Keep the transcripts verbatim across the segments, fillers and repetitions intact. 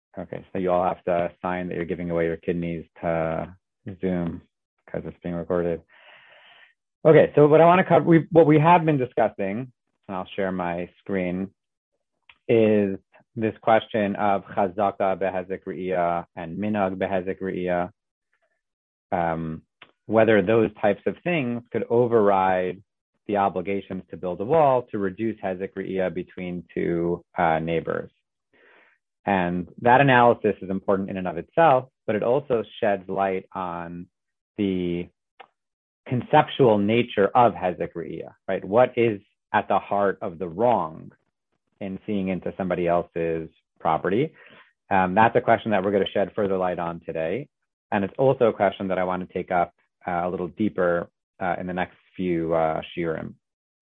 Okay, so you all have to sign that you're giving away your kidneys to Zoom because it's being recorded. Okay, so what I want to cover, we, what we have been discussing, and I'll share my screen, is this question of chazaka behezek re'iyah and minag behezek re'iyah, um, whether those types of things could override the obligations to build a wall to reduce hezek re'iyah between two uh, neighbors. And that analysis is important in and of itself, but it also sheds light on the conceptual nature of hezek re'iyah, right? What is at the heart of the wrong in seeing into somebody else's property? Um, that's a question that we're going to shed further light on today. And it's also a question that I want to take up uh, a little deeper uh, in the next few uh, shiurim.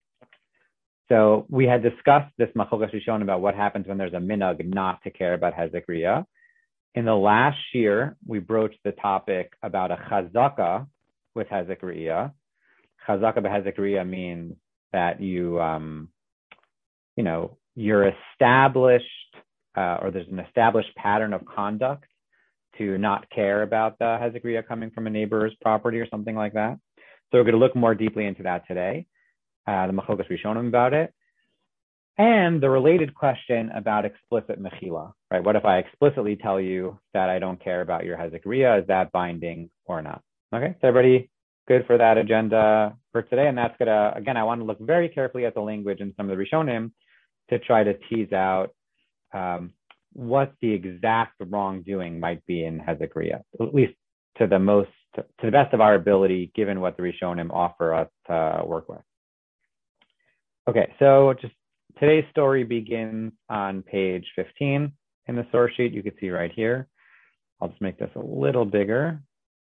So we had discussed this machlokas rishonim about what happens when there's a minhag not to care about hezek re'iyah. In the last year, we broached the topic about a chazaka with hezek re'iyah. Chazaka b'hezek re'iyah means that you, um, you know, you're established, uh, or there's an established pattern of conduct to not care about the hezek re'iyah coming from a neighbor's property or something like that. So we're going to look more deeply into that today. Uh, the machlokas rishonim about it, and the related question about explicit mechila, right? What if I explicitly tell you that I don't care about your hezek re'iyah? Is that binding or not? Okay, so everybody good for that agenda for today? And that's gonna, again, I want to look very carefully at the language in some of the rishonim to try to tease out um, what the exact wrongdoing might be in hezek re'iyah, at least to the most, to the best of our ability, given what the rishonim offer us to work with. Okay, so just today's story begins on page fifteen in the source sheet. You can see right here. I'll just make this a little bigger.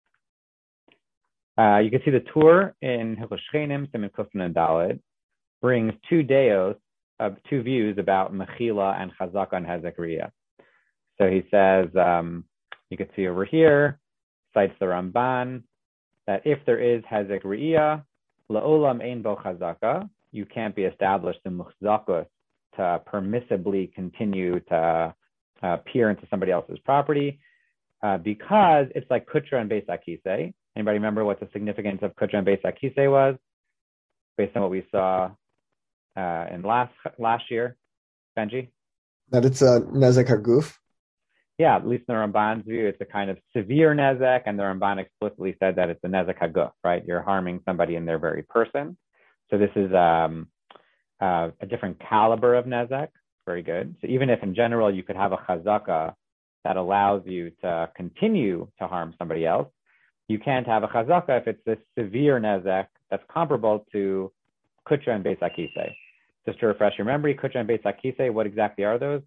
Uh, you can see the tour in Hilchos Shchenim, Siman Kufin and Daled, brings two deos, uh, two views about mechila and chazaka and hezek re'iyah. So he says, um, you can see over here, cites the Ramban, that if there is hezek re'iyah, la'olam ein bo chazaka, you can't be established in muchzakos to permissibly continue to uh, peer into somebody else's property uh, because it's like kutra and beis akisei. Anybody remember what the significance of kutra and beis akisei was based on what we saw uh, in last last year, Benji? That it's a nezek haguf. Yeah, at least in the Ramban's view, it's a kind of severe nezek, and the Ramban explicitly said that it's a nezek haguf, right? You're harming somebody in their very person. So this is um, uh, a different caliber of nezek. Very good. So even if in general you could have a chazaka that allows you to continue to harm somebody else, you can't have a chazaka if it's this severe nezek that's comparable to kutra and beis akisei. Just to refresh your memory, kutra and beis akisei, what exactly are those?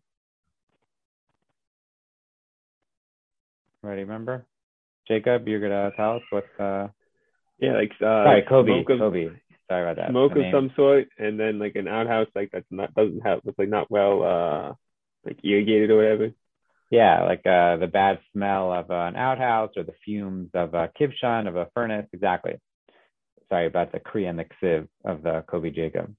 Ready, remember? Jacob, you're going to tell us what's... Uh... Yeah, like... Uh, Sorry, Kobe, Kobe. Sorry about that. Smoke of some sort, and then like an outhouse like that's not doesn't have it's like not well uh like irrigated or whatever. Yeah, like uh the bad smell of uh, an outhouse or the fumes of a kivshan of a furnace. Exactly. Sorry about the kri and the ksiv of the Kobe Jacob.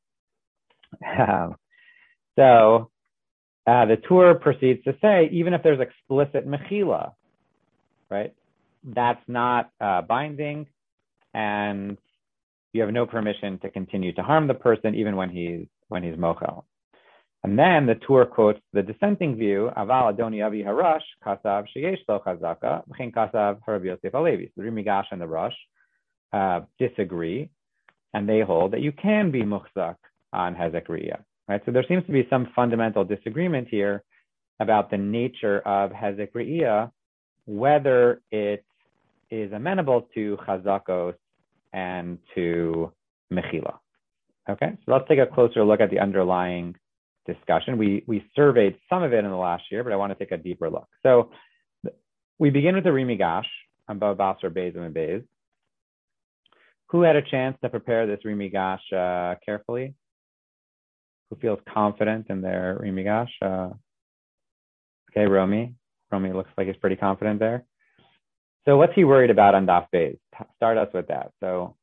so uh, the tour proceeds to say even if there's explicit mechila, right? That's not uh, binding, and you have no permission to continue to harm the person even when he's when he's mochel. And then the tour quotes the dissenting view, Aval Adoni Avi Harash, Kasav Sheyesh Lo Chazaka, V'chein Kasav Harav Yosef Halevi. So the Rimigash and the Rosh uh, disagree, and they hold that you can be muchzak on hezek re'iyah. Right? So there seems to be some fundamental disagreement here about the nature of hezek re'iyah, whether it is amenable to chazakos and to mechila. Okay, so let's take a closer look at the underlying discussion. We we surveyed some of it in the last year, but I want to take a deeper look. So we begin with the Rimigash on Bava Basra Beis and Beis. Who had a chance to prepare this Rimigash uh, carefully? Who feels confident in their Rimigash? Uh, okay, Romy. Romy looks like he's pretty confident there. So what's he worried about on Daf Beis? Start us with that. So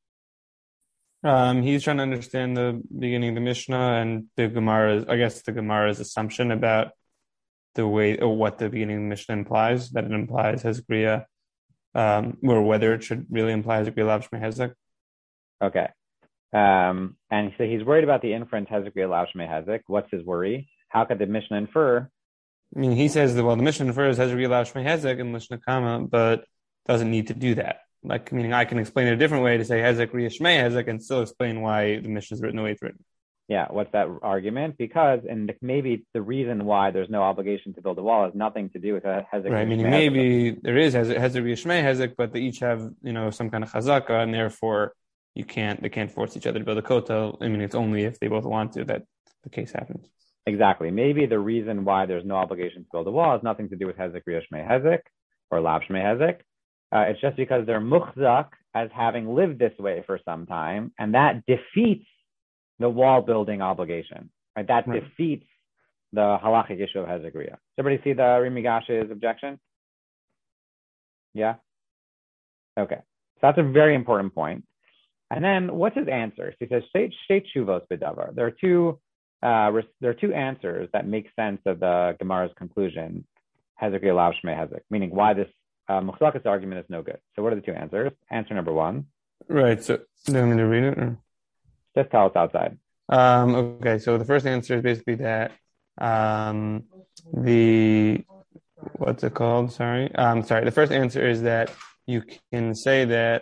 um, he's trying to understand the beginning of the Mishnah and the Gemara's, I guess the Gemara's assumption about the way or what the beginning of the Mishnah implies, that it implies Hezekriya, um, or whether it should really imply Hezekriya Lav Shmei Hezek. Okay. Um, and so he's worried about the inference Hezekriya Lav Shmei Hezek. What's his worry? How could the Mishnah infer? I mean, he says that, well, the Mishnah infers Hezekriya Lav Shmei Hezek in Mishnah Kama, but doesn't need to do that. Like, meaning I can explain it a different way to say Hezekriya Shmei Hezek and still explain why the Mishnah is written the way it's written. Yeah, what's that argument? Because, and maybe the reason why there's no obligation to build a wall has nothing to do with Hezek. Right, meaning maybe there is Hezekriya Shmei Hezek, but they each have, you know, some kind of chazaka, and therefore you can't, they can't force each other to build a kotel. I mean, it's only if they both want to that the case happens. Exactly. Maybe the reason why there's no obligation to build a wall has nothing to do with Hezekriya Shmei Hezek or Lav Shmei Hezek. Uh, it's just because they're muchzak as having lived this way for some time, and that defeats the wall building obligation. Right? That right. defeats the halachic issue of Hezekriya. Does everybody see the Rimi Gash's objection? Yeah? Okay. So that's a very important point. And then what's his answer? So he says, Shtei tshuvos b'davar. There are two uh, there are two answers that make sense of the Gemara's conclusion, Hezekriya Lav Shmei Hezek, meaning why this uh, Muchzakis argument is no good. So what are the two answers? Answer number one. Right. So do you want me to read it? Or? Just tell us outside. Um, okay, so the first answer is basically that um, the, what's it called? Sorry. Um, sorry. The first answer is that you can say that,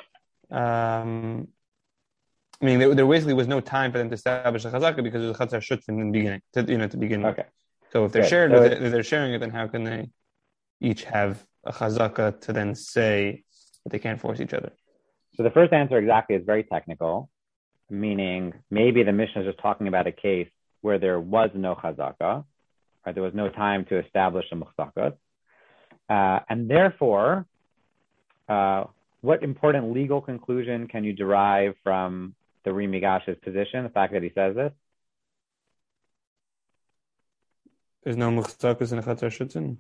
um, I mean, there, there basically was no time for them to establish a chazaka because it was a chatzar shutz in the beginning, to, you know, to begin with. Okay. So if they're Good. shared so with it, if they're sharing it, then how can they each have a chazaka to then say that they can't force each other? So the first answer exactly is very technical, meaning maybe the Mishnah is just talking about a case where there was no chazaka, right? There was no time to establish a muchzakat. Uh, and therefore, uh, what important legal conclusion can you derive from the Rimi Gash's position, the fact that he says this? There's no muchzakas in a chatzar shutzin?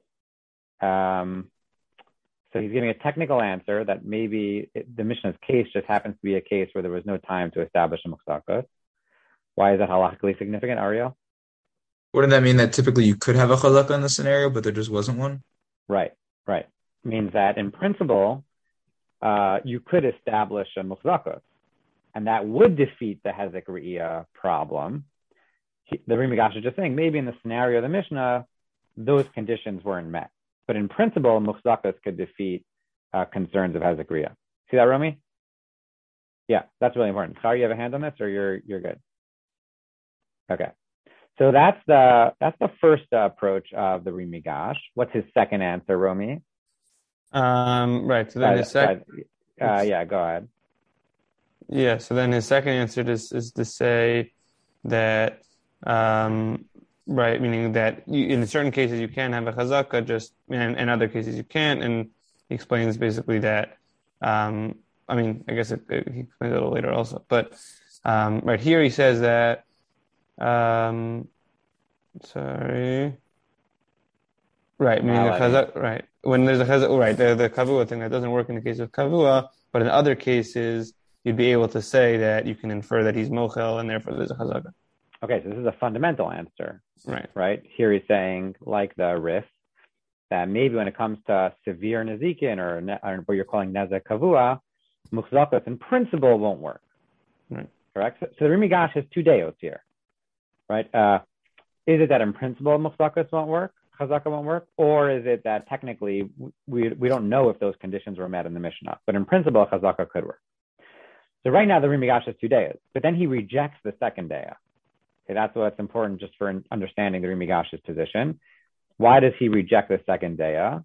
Um, so he's giving a technical answer that maybe it, the Mishnah's case just happens to be a case where there was no time to establish a muchzakas. Why is that halachically significant, Ariel? Wouldn't that mean that typically you could have a chazaka in the scenario, but there just wasn't one? Right, right. It means that in principle, uh, you could establish a muchzakas, and that would defeat the Hezek Re'iyah problem. He, the Rimi Gash is just saying maybe in the scenario of the Mishnah, those conditions weren't met. But in principle, muchzakas could defeat uh, concerns of Hezek Re'iyah. See that, Romy? Yeah, that's really important. Sorry, you have a hand on this, or you're you're good? Okay. So that's the that's the first uh, approach of the Rimi Gash. What's his second answer, Romy? Um, right. So then uh, his second. Uh, yeah, go ahead. Yeah. So then his second answer is is to say that. Um, Right, meaning that you, in certain cases you can have a chazaka, just and in other cases you can't. And he explains basically that. Um, I mean, I guess it, it, he explains it a little later also, but um, right here he says that. Um, sorry. Right, meaning the chazaka. Right, when there's a chazaka, right, the the kavua thing that doesn't work in the case of kavua, but in other cases you'd be able to say that you can infer that he's mochel and therefore there's a chazaka. Okay, so this is a fundamental answer. Right. Right. Here he's saying, like the Rif, that maybe when it comes to severe nezikin or, ne- or what you're calling nezek kavua, muchzakas in principle won't work. Right. Correct? So, so the Rimi Gash has two deos here. Right? Uh, is it that in principle muchzakas won't work, chazaka won't work, or is it that technically we we don't know if those conditions were met in the Mishnah, but in principle chazaka could work. So right now the Rimi Gash has two deos, but then he rejects the second dea. Okay, that's what's important just for understanding the Rimi Gash's position. Why does he reject the second dea?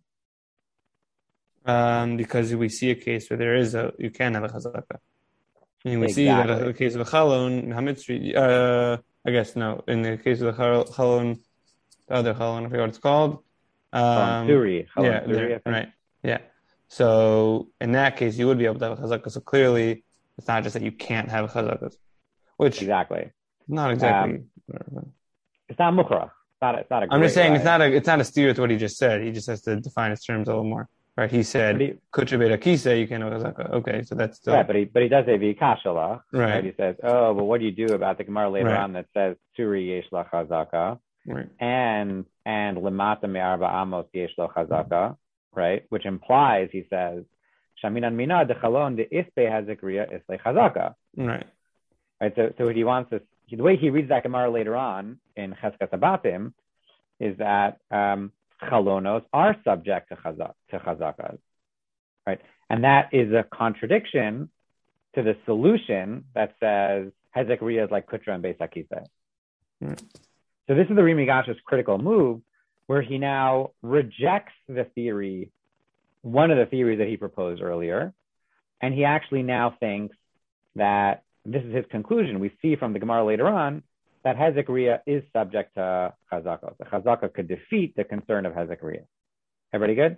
Um, because we see a case where there is a, you can have a chazaka. I mean, we exactly. see that in the case of a chalon, Hamitzri, uh, I guess no, in the case of the chalon, the other chalon, I forget what it's called. Um, Suri. Yeah, Suri, right. Yeah. So in that case, you would be able to have a chazaka. So clearly, it's not just that you can't have chazakas, which exactly. Not exactly. Um, it's not mukra. It's not. It's not a I'm just saying way. it's not a. It's not a steer to what he just said. He just has to define his terms a little more. Right? He said kuchabeda kise. You can't have chazaka. Okay, so that's still. Right, but he but he does say vikashala. Right. He says, oh, but what do you do about the Gemara later right. on that says suri yesh la chazaka? Right. and and lemata me'arba amos yesh lo chazaka, right? Which implies, he says, shaminan mina dechalon de ispe hazikriya isle chazaka. Right. Right. So so he wants us. The way he reads that Gemara later on in Cheskas Abatim is that um, chalonos are subject to chazak to chazakas, right? And that is a contradiction to the solution that says hezek riyah is like kutra and beis hakiseh. Mm. So this is the Rimi Gash's critical move, where he now rejects the theory, one of the theories that he proposed earlier, and he actually now thinks that this is his conclusion. We see from the Gemara later on that hezek riyah is subject to chazaka. The chazaka could defeat the concern of hezek riyah. Everybody good?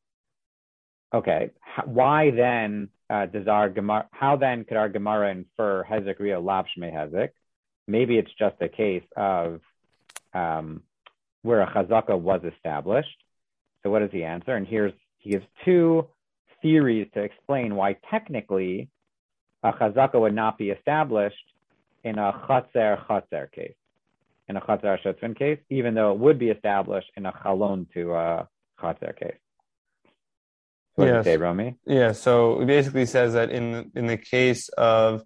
Okay. Why then uh, does our Gemara? How then could our Gemara infer hezek riyah lav shmei hezek? Maybe it's just a case of um, where a chazaka was established. So what does he answer? And here's he gives two theories to explain why technically a chazaka would not be established in a chatzer chatzer case, in a chatzer shotzvin case, even though it would be established in a chalon to a chatzer case. What yes. does it say, Romy? Yeah, so it basically says that in in the case of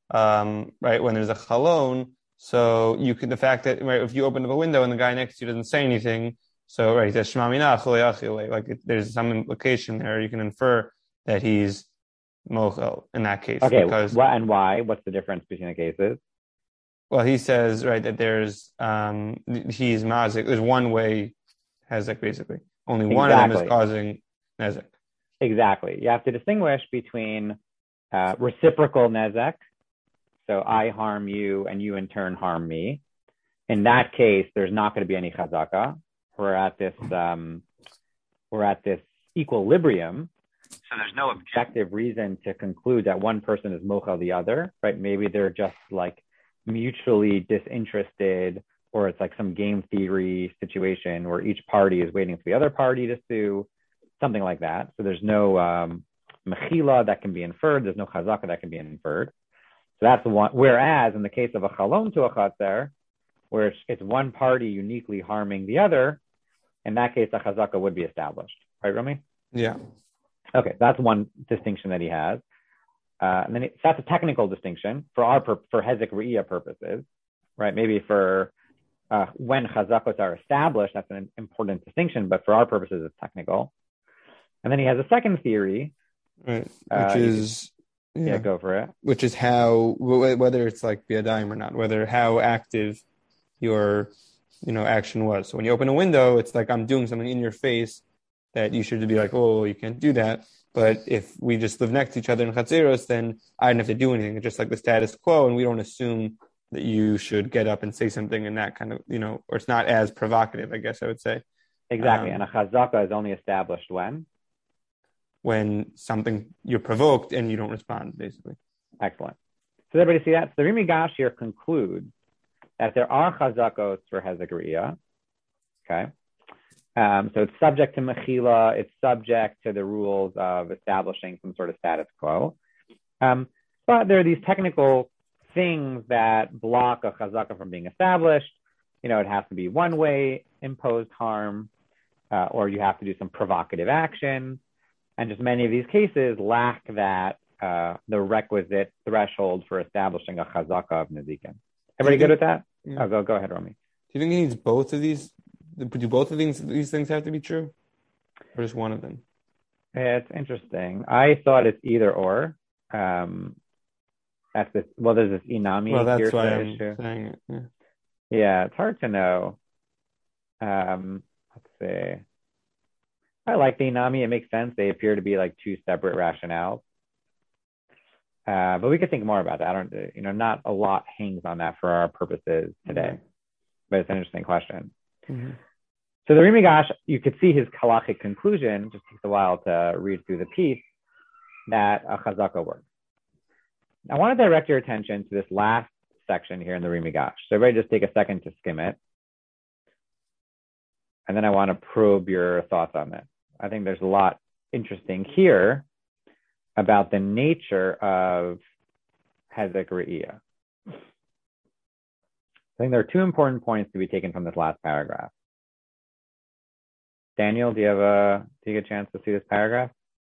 um, right when there's a chalon, so you could the fact that right if you open up a window and the guy next to you doesn't say anything, so right he says shema mina like it, there's some implication there. You can infer that he's mochel in that case. Okay, because, what and why? What's the difference between the cases? Well, he says right that there's um he's mazik. There's one way hezek basically. Only one exactly. of them is causing nezek. Exactly. You have to distinguish between uh, reciprocal nezek, so I harm you and you in turn harm me. In that case, there's not going to be any chazaka. We're at this um, we're at this equilibrium. So there's no objective reason to conclude that one person is mochel the other, right? Maybe they're just like mutually disinterested, or it's like some game theory situation where each party is waiting for the other party to sue, something like that. So there's no um, mechila that can be inferred. There's no chazaka that can be inferred. So that's the one. Whereas in the case of a chalon to a chatzer, where it's, it's one party uniquely harming the other, in that case, a chazaka would be established. Right, Romy? Yeah. Okay, that's one distinction that he has. Uh, and then it, so that's a technical distinction for our for hezek re'iyah purposes, right? Maybe for uh, when chazakos are established, that's an important distinction, but for our purposes, it's technical. And then he has a second theory, right, which uh, is yeah, yeah, go for it. Which is how whether it's like biadayim or not, whether how active your you know action was. So when you open a window, it's like I'm doing something in your face that you should be like, oh, you can't do that. But if we just live next to each other in chatzeros, then I didn't have to do anything. It's just like the status quo, and we don't assume that you should get up and say something in that kind of, you know, or it's not as provocative, I guess I would say. Exactly. Um, and a chazaka is only established when? When something you're provoked and you don't respond, basically. Excellent. So everybody see that? So the Rimi Gash here concludes that there are chazakos for hezek re'iyah. Okay. Um, so it's subject to mechila, it's subject to the rules of establishing some sort of status quo. Um, but there are these technical things that block a chazaka from being established. You know, it has to be one way imposed harm, uh, or you have to do some provocative action. And just many of these cases lack that, uh, the requisite threshold for establishing a chazaka of nezikin. Everybody good with that? Yeah. Oh, go, go ahead, Romy. Do you think he needs both of these? Do both of these these things have to be true, or just one of them? It's interesting. I thought it's either or. Um, that's this. Well, there's this inami. Well, that's why I'm issue. saying it. Yeah. yeah, it's hard to know. Um, let's see. I like the inami. It makes sense. They appear to be like two separate rationales. Uh, but we could think more about that. I don't. You know, not a lot hangs on that for our purposes today. Mm-hmm. But it's an interesting question. Mm-hmm. So the Rimi Gash, you could see his halachic conclusion, just takes a while to read through the piece, that a chazaka works. I want to direct your attention to this last section here in the Rimi Gash. So everybody just take a second to skim it. And then I want to probe your thoughts on this. I think there's a lot interesting here about the nature of hezek re'iyah. think there are two important points to be taken from this last paragraph. Daniel, do you have a do you get a chance to see this paragraph?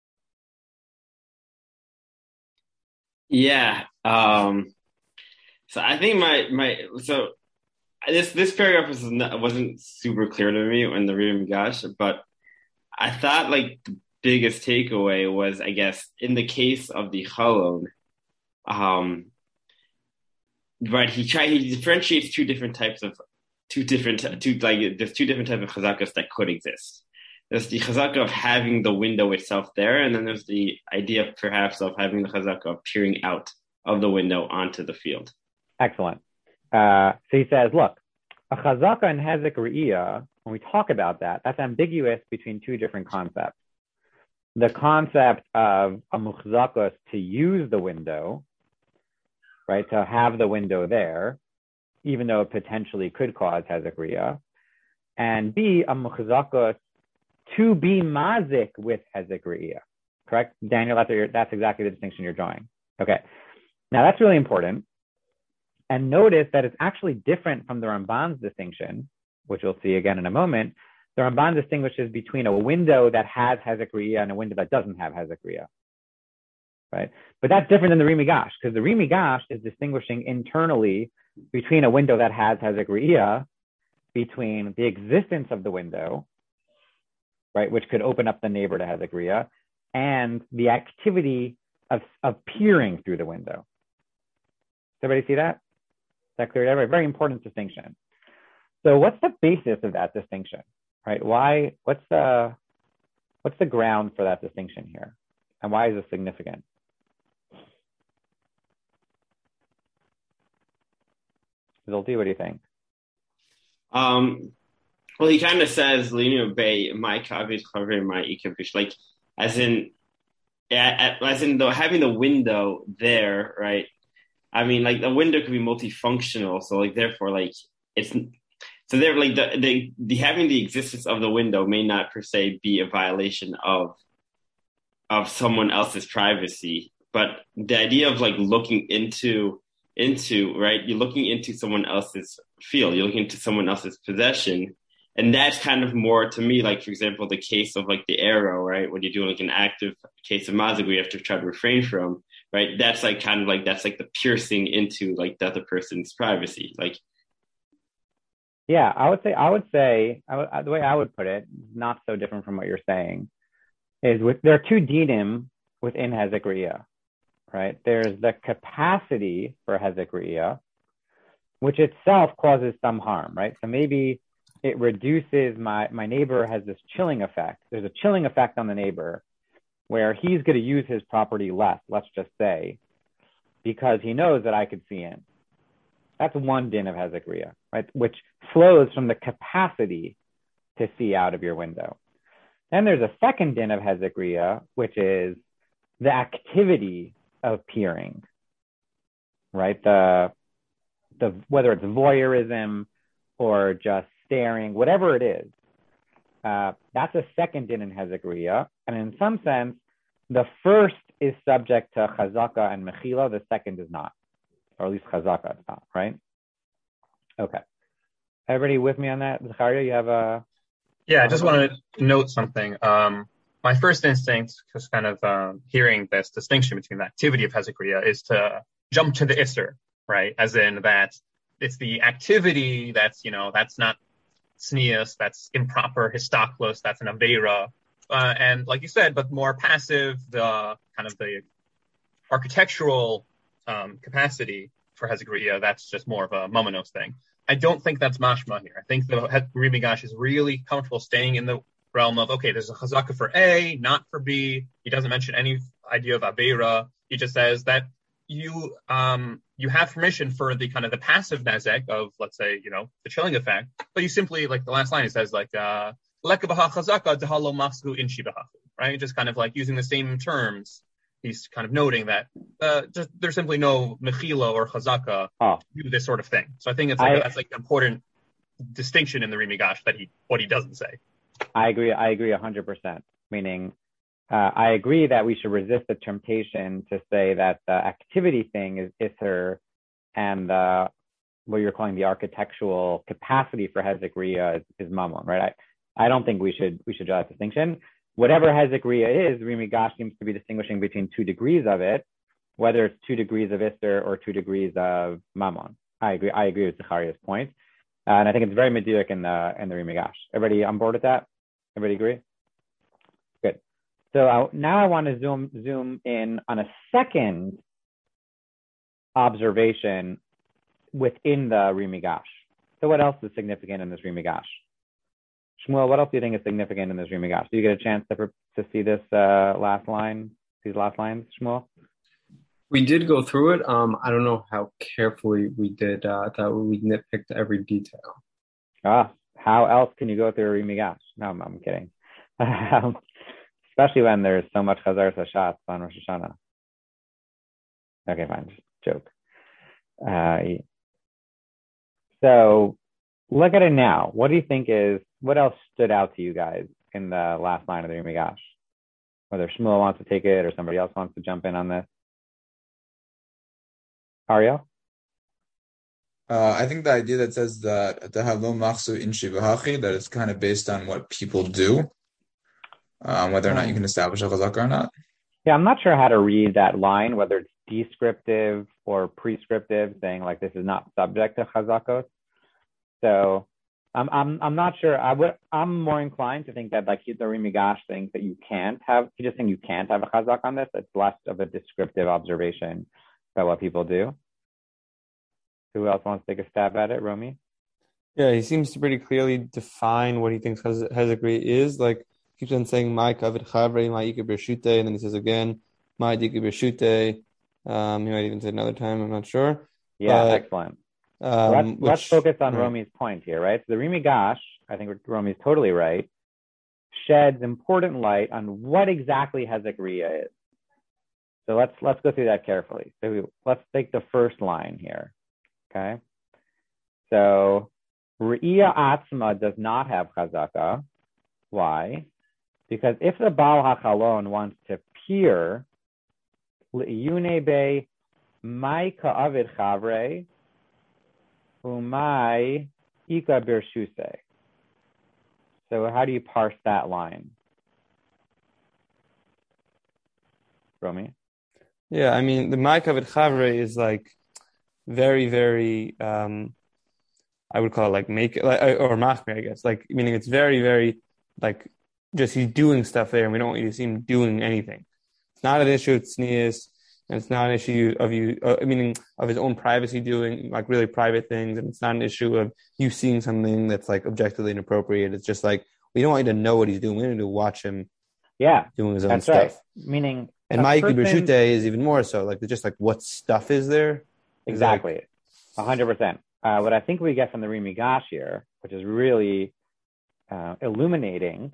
Yeah. Um, so I think my my so this this paragraph was not, wasn't super clear to me in the Ri Migash, but I thought like the biggest takeaway was, I guess, in the case of the Chalon, um, right? He tried he differentiates two different types of two different two like there's two different types of chazakas that could exist. There's the chazaka of having the window itself there, and then there's the idea perhaps of having the chazaka of peering out of the window onto the field. Excellent. Uh, so he says, look, a chazaka and hezek re'iyah, when we talk about that, that's ambiguous between two different concepts. The concept of a muchzakas to use the window, right, to have the window there, even though it potentially could cause hezek re'iyah, and B, a muchzakas to be mazik with hezek re'iyah. Correct? Daniel, that's, your, that's exactly the distinction you're drawing. Okay. Now that's really important. And notice that it's actually different from the Ramban's distinction, which we'll see again in a moment. The Ramban distinguishes between a window that has hezek re'iyah and a window that doesn't have hezek re'iyah. Right? But that's different than the Ri Migash, because the Ri Migash is distinguishing internally between a window that has hezek re'iyah, between the existence of the window, right, which could open up the neighbor to hezek re'iyah, and the activity of, of peering through the window. Does everybody see that? Is that clear to everybody? Very important distinction. So what's the basis of that distinction, right? Why, what's the, what's the ground for that distinction here? And why is it significant? Zolti, what do you think? Um, well, he kind of says, you know, "Bay my kavish cover my ikavish," like as in, as in the having the window there, right? I mean, like the window could be multifunctional, so like therefore, like it's so there, like the, the the having the existence of the window may not per se be a violation of of someone else's privacy, but the idea of like looking into into right, you're looking into someone else's field, you're looking into someone else's possession, and that's kind of more to me, like for example, the case of like the arrow, right? When you do like an active case of mazik, we have to try to refrain from. Right, that's like kind of like that's like the piercing into like the other person's privacy. Like, yeah, I would say I would say I would, the way I would put it, not so different from what you're saying, is with there are two dinim within hezek re'iyah, right? There's the capacity for hezek re'iyah, which itself causes some harm, right? So maybe it reduces my my neighbor has this chilling effect. There's a chilling effect on the neighbor, where he's going to use his property less, let's just say, because he knows that I could see in. That's one din of hezek re'iyah, right? Which flows from the capacity to see out of your window. Then there's a second din of hezek re'iyah, which is the activity of peering, right? The, the, whether it's voyeurism or just staring, whatever it is. Uh, that's a second din in hezek re'iyah, and in some sense, the first is subject to chazaka and mechila, the second is not, or at least chazaka is not, right? Okay. Everybody with me on that? Zachariah, you have a... Yeah, I just wanted to note something. Um, my first instinct, just kind of um, hearing this distinction between the activity of hezek re'iyah, is to jump to the isser, right? As in that it's the activity that's, you know, that's not sneas, that's improper, histaklos, that's an aveira, uh, and like you said, but more passive, the kind of the architectural um, capacity for hezek re'iyah, that's just more of a momonos thing. I don't think that's mashma here. I think the Ri Migash is really comfortable staying in the realm of, okay, there's a chazaka for A, not for B. He doesn't mention any idea of aveira. He just says that you um you have permission for the kind of the passive nezek of, let's say, you know, the chilling effect, but you simply, like the last line, it says like uh lekabaha chazaka dehalo masku inshibaha, right? Just kind of like using the same terms. He's kind of noting that uh, just, there's simply no mechila or chazaka oh. to do this sort of thing. So I think it's like I, a, that's like an important distinction in the Ri Migash that he what he doesn't say. I agree. I agree one hundred percent. Meaning, uh, I agree that we should resist the temptation to say that the activity thing is isser and the what you're calling the architectural capacity for Hezek Riyah is, is Mammon, right? I, I don't think we should we should draw that distinction. Whatever Hezek Riyah is, Rimi Gash seems to be distinguishing between two degrees of it, whether it's two degrees of Ister or two degrees of Mammon. I agree. I agree with Zachariah's point, uh, and I think it's very meduyuk in the in the Rimi Gash. Everybody on board with that? Everybody agree? Good. So I, now I want to zoom zoom in on a second observation within the Rimi Gash. So what else is significant in this Rimi Gash? Shmuel, what else do you think is significant in this Rimi Gash? Do you get a chance to to see this uh, last line, these last lines, Shmuel? We did go through it. Um, I don't know how carefully we did uh, that. We nitpicked every detail. Ah, how else can you go through a Rimi Gash? No, I'm, I'm kidding. Especially when there's so much Chazar Sashat on Rosh Hashanah. Okay, fine, just joke. Uh, so look at it now. What do you think is, what else stood out to you guys in the last line of the Rimi Gash? Whether Shmuel wants to take it or somebody else wants to jump in on this. Ariel? Uh, I think the idea that says that that it's kind of based on what people do, um, whether or not you can establish a chazaka or not. Yeah, I'm not sure how to read that line, whether it's descriptive or prescriptive, saying like this is not subject to chazakos. So I'm I'm I'm not sure. I would I'm more inclined to think that like the Rimi Gash thinks that you can't have. He just think you can't have a chazak on this. It's less of a descriptive observation about what people do. Who else wants to take a stab at it, Romy? Yeah, he seems to pretty clearly define what he thinks Hezek Riyah is. Like, he keeps on saying, my kavid chavre, my ika bershute, and then he says again, my ika bershute. Um, he might even say another time, I'm not sure. Yeah, but, excellent. Um, let's, which, let's focus on right. Romy's point here, right? So the Rimi Gash, I think Romy's totally right, sheds important light on what exactly Hezek Riyah is. So let's let's go through that carefully. So we, let's take the first line here. Okay. So Riyah Atzma does not have chazaka. Why? Because if the Baal HaChalon wants to peer, L'iyune be mai ka'avid chavre umai ika birshuse. So how do you parse that line? Romy? Yeah, I mean, the mai ka'avid chavre is like very, very, um, I would call it like make, like, or machmir, I guess, like, meaning it's very, very, like, just he's doing stuff there and we don't want you to see him doing anything. It's not an issue of tznius, and it's not an issue of you, uh, meaning of his own privacy doing like really private things, and it's not an issue of you seeing something that's like objectively inappropriate. It's just like, we don't want you to know what he's doing. We need to watch him yeah, doing his own that's stuff. Right. Meaning, and Ma'iki Bershute is even more so, like just like what stuff is there? Exactly, a hundred percent. What I think we get from the Rimi Gash here, which is really uh, illuminating,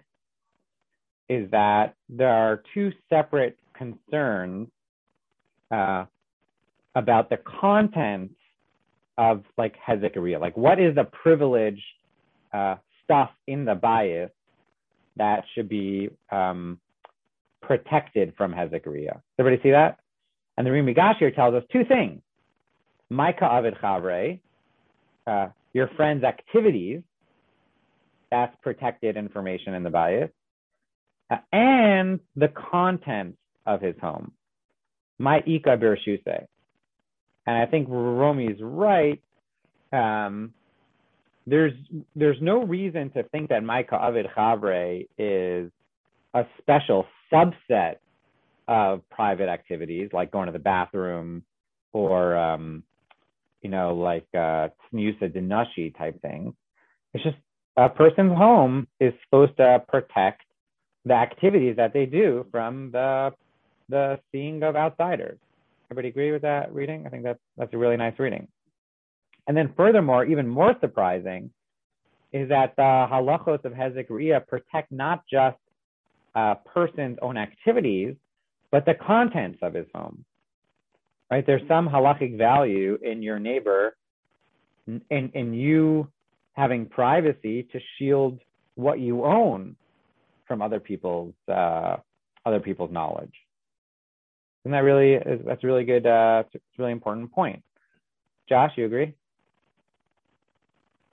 is that there are two separate concerns uh, about the content of like Hezek Riyah. Like, what is the privileged uh, stuff in the bias that should be um, protected from Hezek Riyah? Everybody see that? And the Rimi Gash here tells us two things. Maika Avid Chavre, uh, your friend's activities, that's protected information in the bias, uh, and the contents of his home. My Ika Birshuse. And I think Romy's right. Um, there's there's no reason to think that Maika Avid Chavre is a special subset of private activities, like going to the bathroom or um, you know, like uh, Tzniusa Dinashi type things. It's just a person's home is supposed to protect the activities that they do from the the seeing of outsiders. Everybody agree with that reading? I think that's that's a really nice reading. And then furthermore, even more surprising, is that the halachos of Hezek Riyah protect not just a person's own activities, but the contents of his home. Right? There's some halachic value in your neighbor, in, in you having privacy to shield what you own from other people's uh, other people's knowledge. Isn't that really, that's a really good, uh, it's a really important point. Josh, you agree?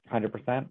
hundred percent.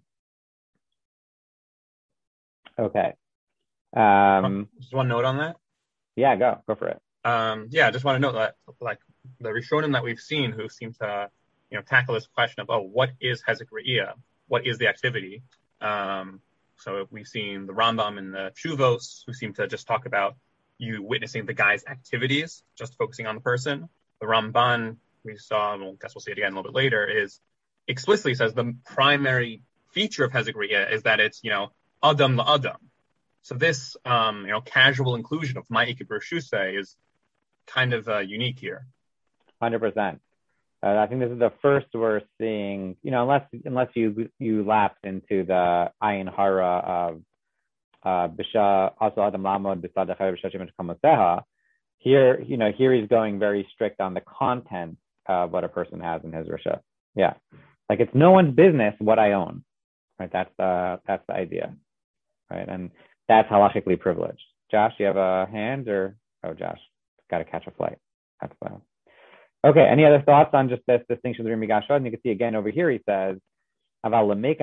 Okay. Um, just one note on that. Yeah, go go for it. Um, yeah, I just want to note that, like, the Rishonim that we've seen who seem to, you know, tackle this question of, oh, what is Hezek Re'iyah? What is the activity? Um, so we've seen the Rambam and the Chuvos who seem to just talk about you witnessing the guy's activities, just focusing on the person. The Ramban we saw, and I guess we'll see it again a little bit later, is explicitly says the primary feature of Hezek Re'iyah is that it's, you know, Adam la'Adam. So this, um, you know, casual inclusion of Ma'ikib Reshusei is kind of uh, unique here. one hundred percent. Uh, I think this is the first we're seeing, you know, unless unless you you lapse into the Ayin Hara of Bisha also Adam Lamod Bisad B'Shachim Kamaseha. Here, you know, here he's going very strict on the content of what a person has in his Rishah. Yeah, like it's no one's business what I own, right? That's the that's the idea, right? And that's halachically privileged. Josh, you have a hand, or oh, Josh, got to catch a flight. That's fine. Okay. Any other thoughts on just this distinction between Migashad? And you can see again over here. He says, "Right?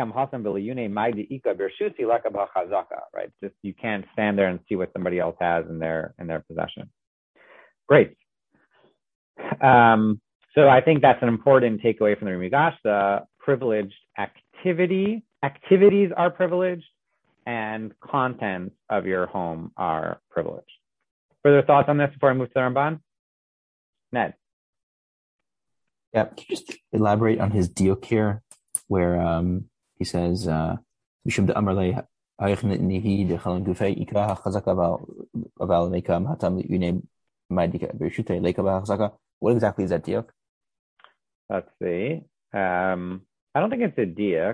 Just you can't stand there and see what somebody else has in their in their possession." Great. Um, so I think that's an important takeaway from the Rimigash. The privileged activity activities are privileged, and contents of your home are privileged. Further thoughts on this before I move to the Ramban? Ned? Yeah, can you just elaborate on his diuk here, where um, he says, uh, what exactly is that diuk? Let's see. Um, I don't think it's a diuk.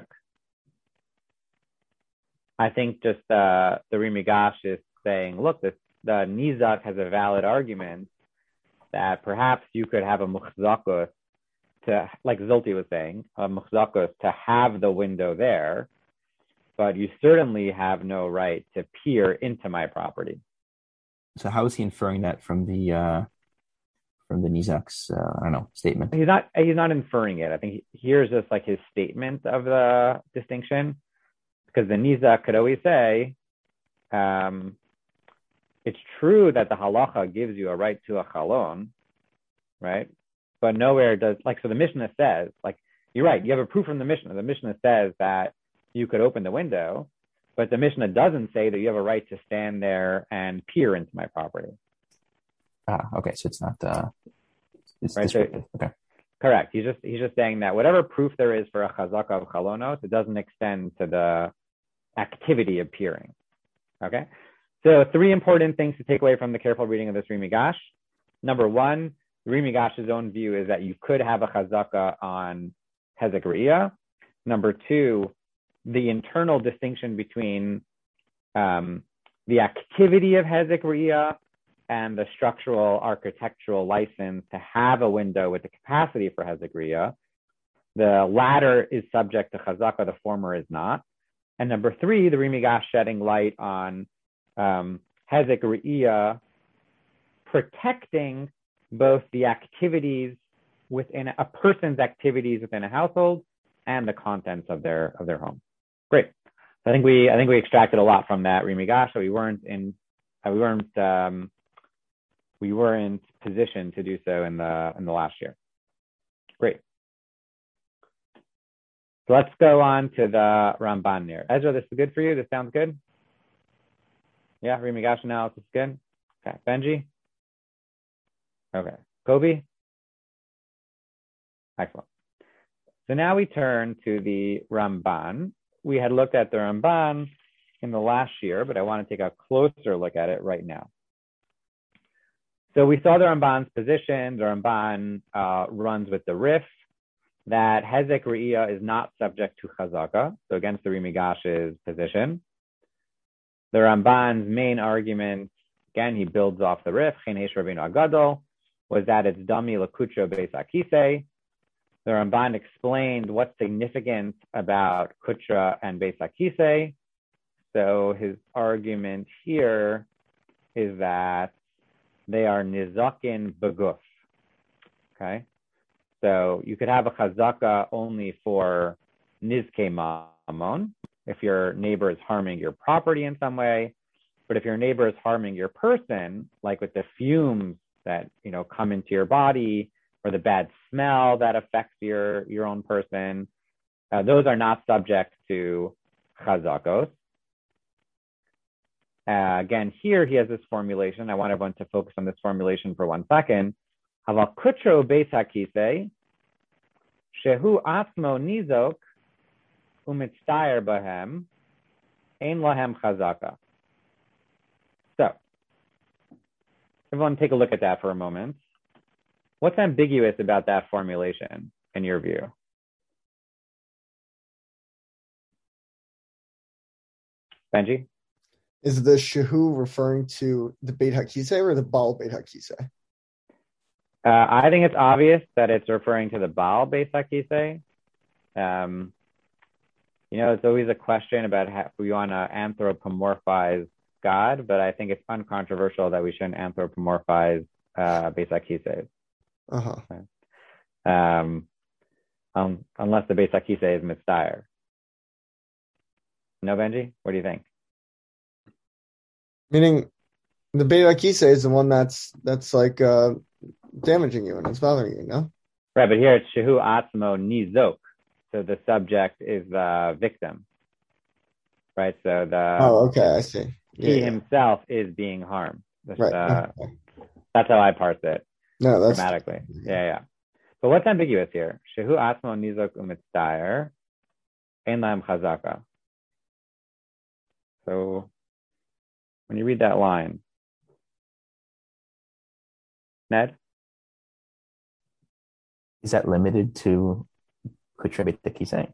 I think just uh, the Rimigash is saying, look, this, the Nizak has a valid argument that perhaps you could have a muchzakos to, like Zolti was saying, a muchzakos to have the window there, but you certainly have no right to peer into my property. So how is he inferring that from the uh, from the Nizak's uh, I don't know statement? He's not he's not inferring it. I think he, here's just like his statement of the distinction. Because the Nizak could always say, um, it's true that the halacha gives you a right to a chalon, right? But nowhere does, like, so the Mishnah says, like, you're right, you have a proof from the Mishnah. The Mishnah says that you could open the window, but the Mishnah doesn't say that you have a right to stand there and peer into my property. Ah, okay, so it's not, uh, it's right, so, okay. Correct. He's just he's just saying that whatever proof there is for a chazaka of chalonos, it doesn't extend to the activity of peering. Okay? So three important things to take away from the careful reading of this Rimigash. Number one, Rimigash's own view is that you could have a chazaka on Hezek Re'iyah. Number two, the internal distinction between um, the activity of Hezek Re'iyah and the structural architectural license to have a window with the capacity for Hezek Re'iyah. The latter is subject to chazaka, the former is not. And number three, the Rimigash shedding light on um, Hezek Re'iyah protecting both the activities within a person's activities within a household and the contents of their of their home. Great. So I think we I think we extracted a lot from that Rimigash. So we weren't in uh, we weren't um, we weren't positioned to do so in the in the last year. Great. So let's go on to the Ramban here. Ezra, this is good for you? This sounds good? Yeah, Rimigash analysis is good? Okay. Benji? Okay. Kobe? Excellent. So now we turn to the Ramban. We had looked at the Ramban in the last year, but I want to take a closer look at it right now. So we saw the Ramban's position. The Ramban uh, runs with the Rif, that Hezek Re'iyah is not subject to chazaka, so against the Rimigash's position. The Ramban's main argument, again, he builds off the Rif, Chen Heish Rabbeinu Agadol, was that it's Dami Lakutra Beis Akisei. The Ramban explained what's significant about Kutra and Beis Akisei. So his argument here is that they are Nizakin Beguf, okay? So you could have a chazaka only for nizke mamon, if your neighbor is harming your property in some way. But if your neighbor is harming your person, like with the fumes that, you know, come into your body, or the bad smell that affects your, your own person, uh, those are not subject to chazakos. Uh, again, here he has this formulation. I want everyone to focus on this formulation for one second. Haval kutro beis hakisei, shehu atzmo nizok umitztayer bahem, ein lahem chazaka. So, everyone take a look at that for a moment. What's ambiguous about that formulation, in your view? Benji? Is the shehu referring to the Beit HaKisei or the Baal Beit HaKisei? Uh, I think it's obvious that it's referring to the Baal Beit HaKisei. Um, you know, it's always a question about how we want to anthropomorphize God, but I think it's uncontroversial that we shouldn't anthropomorphize uh, Beit HaKisei. Uh-huh. Um, um, unless the Beit HaKisei is mitzdayer. No, Benji? What do you think? Meaning, the Beit HaKisei is the one that's that's like uh, damaging you and it's bothering you, no? Right, but here it's shehu atzmo nizok. So the subject is the victim. Right, so the... Oh, okay, I see. He Yeah, himself is being harmed. That's, right. uh, Okay. that's how I parse it. No, that's grammatically. Yeah, yeah. But what's ambiguous here? Shehu atzmo nizok umitzdayer, ein lahem chazaka. So when you read that line, Ned? Is that limited to Kutra Beit HaKisei?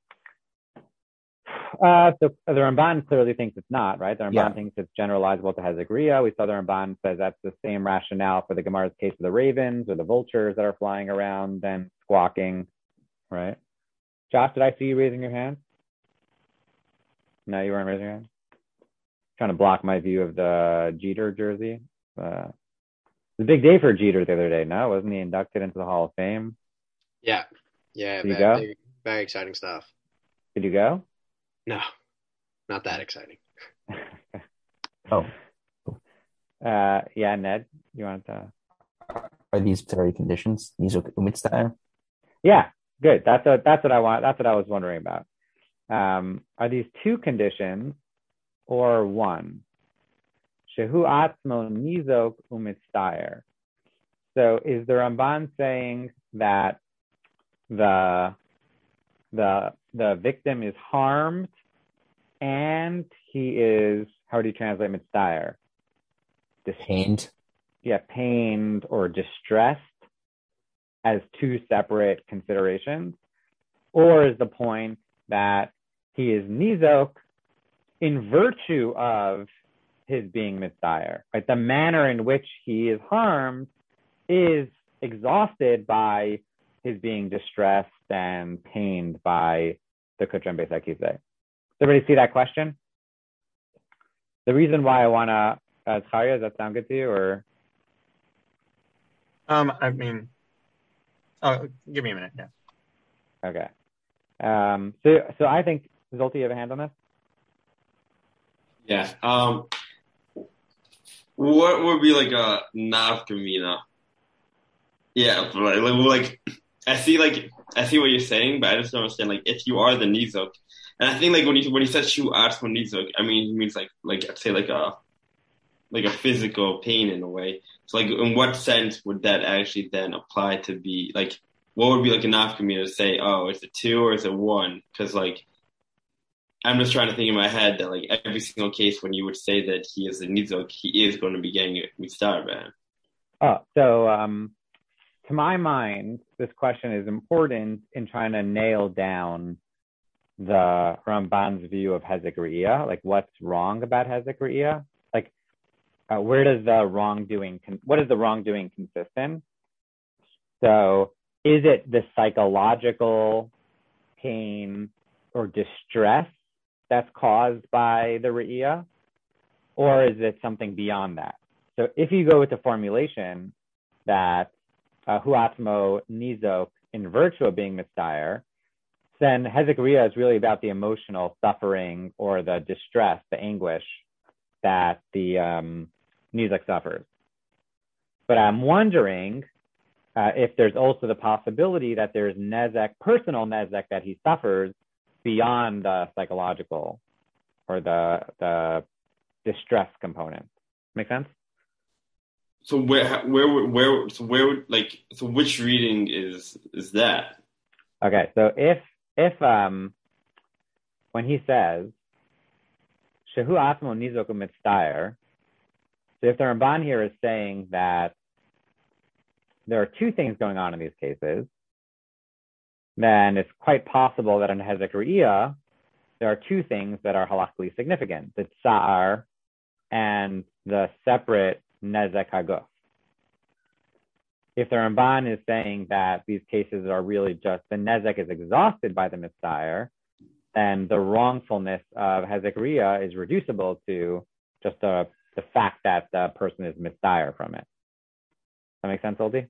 Uh, so the Ramban clearly thinks it's not, right? The Ramban Yeah. thinks it's generalizable to Hezekriya. We saw the Ramban says that's the same rationale for the Gemara's case of the ravens or the vultures that are flying around and squawking, right? Josh, did I see you raising your hand? No, you weren't raising your hand? Trying to block my view of the Jeter jersey. Uh, it was a big day for Jeter the other day, no? Wasn't he inducted into the Hall of Fame? Yeah. Yeah. Did you very, go? very, very exciting stuff. Did you go? No, not that exciting. Oh. Uh, yeah, Ned, you want to... Are these very conditions? Nizok umitzdayer? Yeah, good. That's a, that's what I want. That's what I was wondering about. Um, are these two conditions or one? Shehu atzmo nizok umitzdayer. So is the Ramban saying that the the the victim is harmed and he is, how do you translate mitzdayer? Dis- Pained? Yeah, pained or distressed as two separate considerations? Or is the point that he is nizok in virtue of his being mitzdayer? Right? The manner in which he is harmed is exhausted by his being distressed and pained by the Kutran Beis HaKisei. Does everybody see that question? The reason why I want to, uh, Zcharia, does that sound good to you? Or Um, I mean, oh, give me a minute. Yeah. okay. Um, so, so I think, Zolti, you have a hand on this? Yeah. Um, what would be like a nafkamina? Yeah, but like, like I see, like I see what you're saying, but I just don't understand. Like, if you are the nizok, and I think like when he when he says shu atzmo nizok, I mean he means like like say like a like a physical pain in a way. So like, in what sense would that actually then apply to be like? What would be like a nafkamina to say, oh, it's a two or it's a one? Because like, I'm just trying to think in my head that like every single case when you would say that he is a nizok, he is going to be getting a mitzvah ban. Oh, so um, to my mind, this question is important in trying to nail down the Ramban's view of Hezek Re'iyah, like what's wrong about Hezek Re'iyah. Like, uh, where does the wrongdoing, con- what does the wrongdoing consist in? So is it the psychological pain or distress that's caused by the Re'iyah? Or is it something beyond that? So if you go with the formulation that uh, huatmo nizok in virtue of being mitzdayer, then Hezek Riyah is really about the emotional suffering or the distress, the anguish that the um, Nizak suffers. But I'm wondering uh, if there's also the possibility that there's Nezek, personal Nezek that he suffers beyond the psychological or the the distress component. Make sense? So where where where so where like so which reading is is that? Okay, so if if um when he says Shehu Atmo Nizoku Mitzdayer, so if the Ramban here is saying that there are two things going on in these cases, then it's quite possible that in Hezek Riyah, there are two things that are halakhically significant, the Tsa'ar and the separate Nezek HaGuf. If the Ramban is saying that these cases are really just the Nezek is exhausted by the Mitzdayer, then the wrongfulness of Hezek Riyah is reducible to just the, the fact that the person is Mitzdayer from it. Does that make sense, Oldie?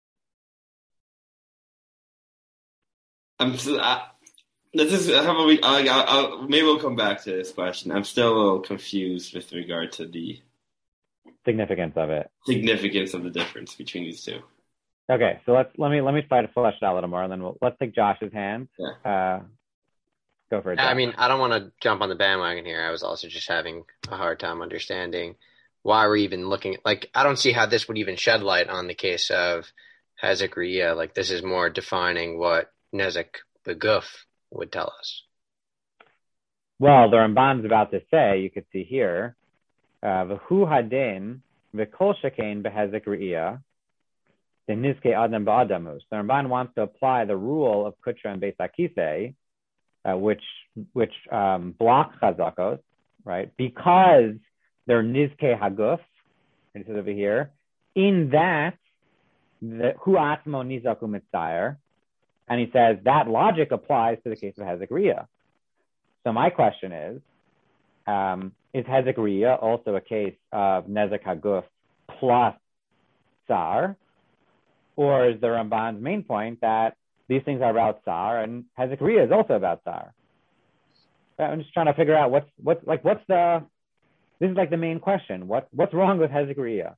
I'm still, I, this is how about we? I'll, I'll, maybe we'll come back to this question. I'm still a little confused with regard to the significance of it. Significance of the difference between these two. Okay, so let's let me let me try to flesh it out a little more, and then we'll let's take Josh's hand. Yeah. Uh, go for it. Josh. I mean, I don't want to jump on the bandwagon here. I was also just having a hard time understanding why we're even looking at, like, I don't see how this would even shed light on the case of Hezek Riyah. Like, this is more defining what Nezek Beguf would tell us. Well, the Ramban's about to say, you could see here, V'hu hadin v'kol shekain behezek Riyah the nizke adam ba'adamus. The Ramban wants to apply the rule of Kutra and Beis HaKisei, uh, which which um, block chazakos, right? Because they're nizke haguf, and it says over here, in that the hu atmo nizaku mitzdayer, and he says that logic applies to the case of Hezek Riyah. So my question is, um, is Hezek Riyah also a case of nezek haguf plus tsar? Or is the Ramban's main point that these things are about tsar and Hezek Riyah is also about tsar? I'm just trying to figure out what's what's like what's the this is like the main question. What what's wrong with Hezek Riyah?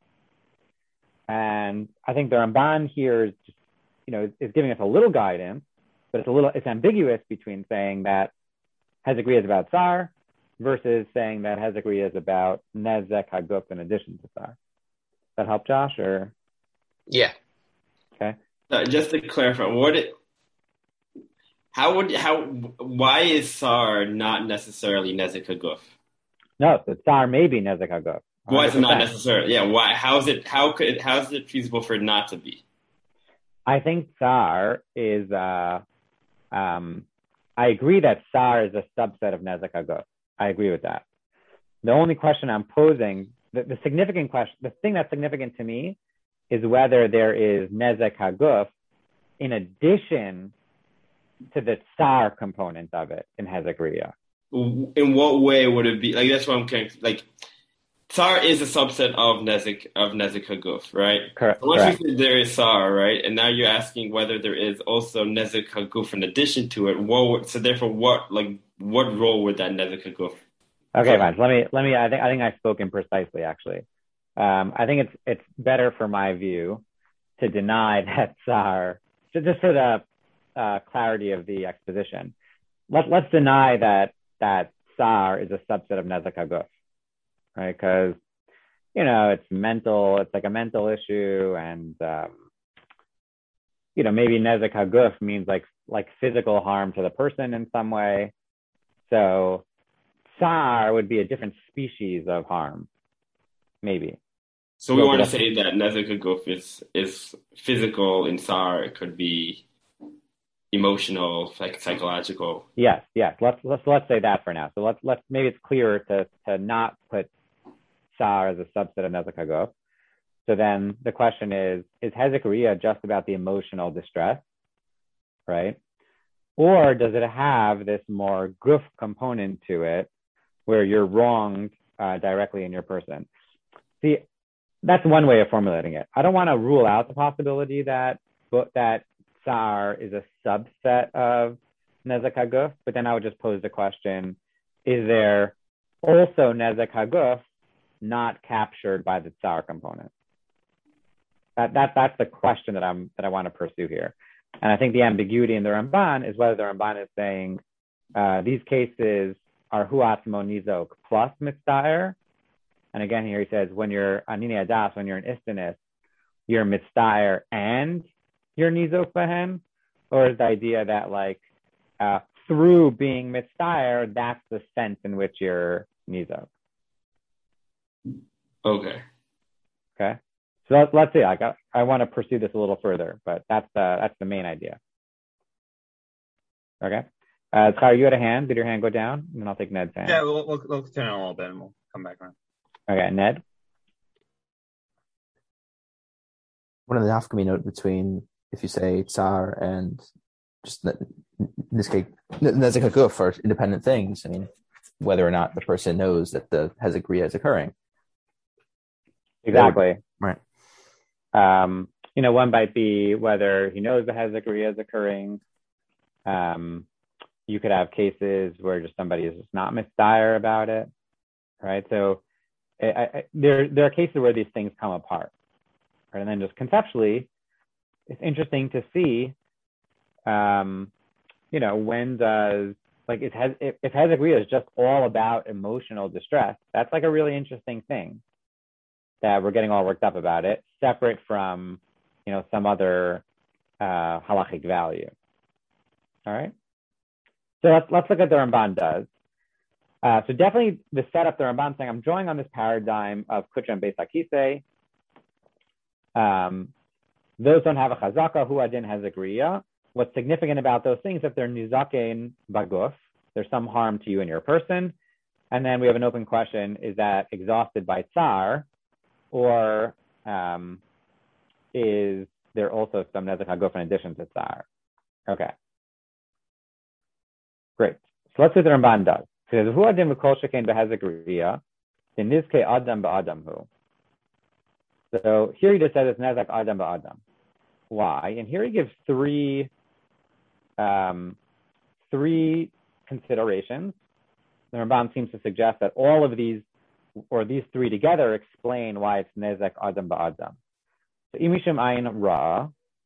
And I think the Ramban here is just, you know, is giving us a little guidance, but it's a little it's ambiguous between saying that Hezek Riyah is about tsar versus saying that Hezek Riyah is about nezek haguf in addition to tsar. Does that help, Josh? Or yeah. Okay. Uh, just to clarify, what it, how would how why is Tsar not necessarily Nezek Haguf? No, the Tsar may be Nezek Haguf. Why is it not necessarily? Yeah, why? How is it? How could? It, how is it feasible for it not to be? I think Tsar is. Uh, um, I agree that Tsar is a subset of Nezek Haguf. I agree with that. The only question I'm posing, the, the significant question, the thing that's significant to me, is whether there is Nezek Haguf in addition to the Tsar component of it in Hezek Riyah. In what way would it be? Like, that's what I'm kind of, like, Tsar is a subset of Nezek, of Nezek Haguf, right? Correct. So once correct. you said there is Tsar, right? And now you're asking whether there is also Nezek Haguf in addition to it. What would, so therefore, what, like, what role would that Nezek Haguf Okay, fine. Let me, let me, I think, I think I've spoken precisely, actually. Um, I think it's it's better for my view to deny that Tsar, just for the uh, clarity of the exposition. Let, let's deny that that Tsar is a subset of Nezek Haguf, right? Because, you know, it's mental, it's like a mental issue, and, um, you know, maybe Nezek Haguf means like like physical harm to the person in some way. So Tsar would be a different species of harm. Maybe. So we want to say that Nezek Haguf is is physical in Tsar. It could be emotional, like psychological. Yes, yes. Let's let's let's say that for now. So let's let's maybe it's clearer to to not put Tsar as a subset of Nezek Haguf. So then the question is: is Hezek Riyah just about the emotional distress, right? Or does it have this more guf component to it, where you're wronged uh, directly in your person? See, that's one way of formulating it. I don't want to rule out the possibility that that Tsar is a subset of nezek haguf, but then I would just pose the question, is there also nezek haguf not captured by the tsar component? That, that, that's the question that, I'm, that I want to pursue here. And I think the ambiguity in the Ramban is whether the Ramban is saying uh, these cases are huatzmo nizok plus mitzdair. And again, here he says, when you're anini adas, when you're an istinus, you're mitzdair and you're nizok bahem. Or is the idea that like uh, through being mitzdair, that's the sense in which you're nizok? Okay. Okay. So let's, let's see. Like, I, I want to pursue this a little further, but that's the that's the main idea. Okay. Uh, Zachar, you had a hand. Did your hand go down? And then I'll take Ned's hand. Yeah, we'll, we'll, we'll continue a little bit and we'll come back around. Okay, Ned. One of the nafkami note between if you say tsar and just in this case nezek haguf for independent things. I mean, whether or not the person knows that the hezekriya is occurring. Exactly. Right. Um, you know, one might be whether he knows the hezekriya is occurring. Um, you could have cases where just somebody is just not misdire about it, right? So I, I, there, there are cases where these things come apart, right? And then just conceptually, it's interesting to see, um, you know, when does, like, it has, if, if hezekriya is just all about emotional distress, that's like a really interesting thing that we're getting all worked up about it, separate from, you know, some other uh, halachic value. All right. So let's let's look at what the Ramban does. Uh, so definitely the setup the Ramban saying, I'm drawing on this paradigm of Kutra and Beis HaKisei. Um, those don't have a chazaka, hu adin hezekriya. What's significant about those things, if they're nizakein baguf, there's some harm to you and your person. And then we have an open question, is that exhausted by tsar? Or um, is there also some nezek haguf in addition to tsar? Okay. Great. So let's see what the Ramban does. He says, Hu adin v'kol shekein b'hezekriya, denizke adam ba'adam hu. So here he just says it's nezek adam ba'adam. Why? And here he gives three, um, three considerations. The Ramban seems to suggest that all of these or these three together explain why it's nezek adam ba'adam. So imishum ayin ra,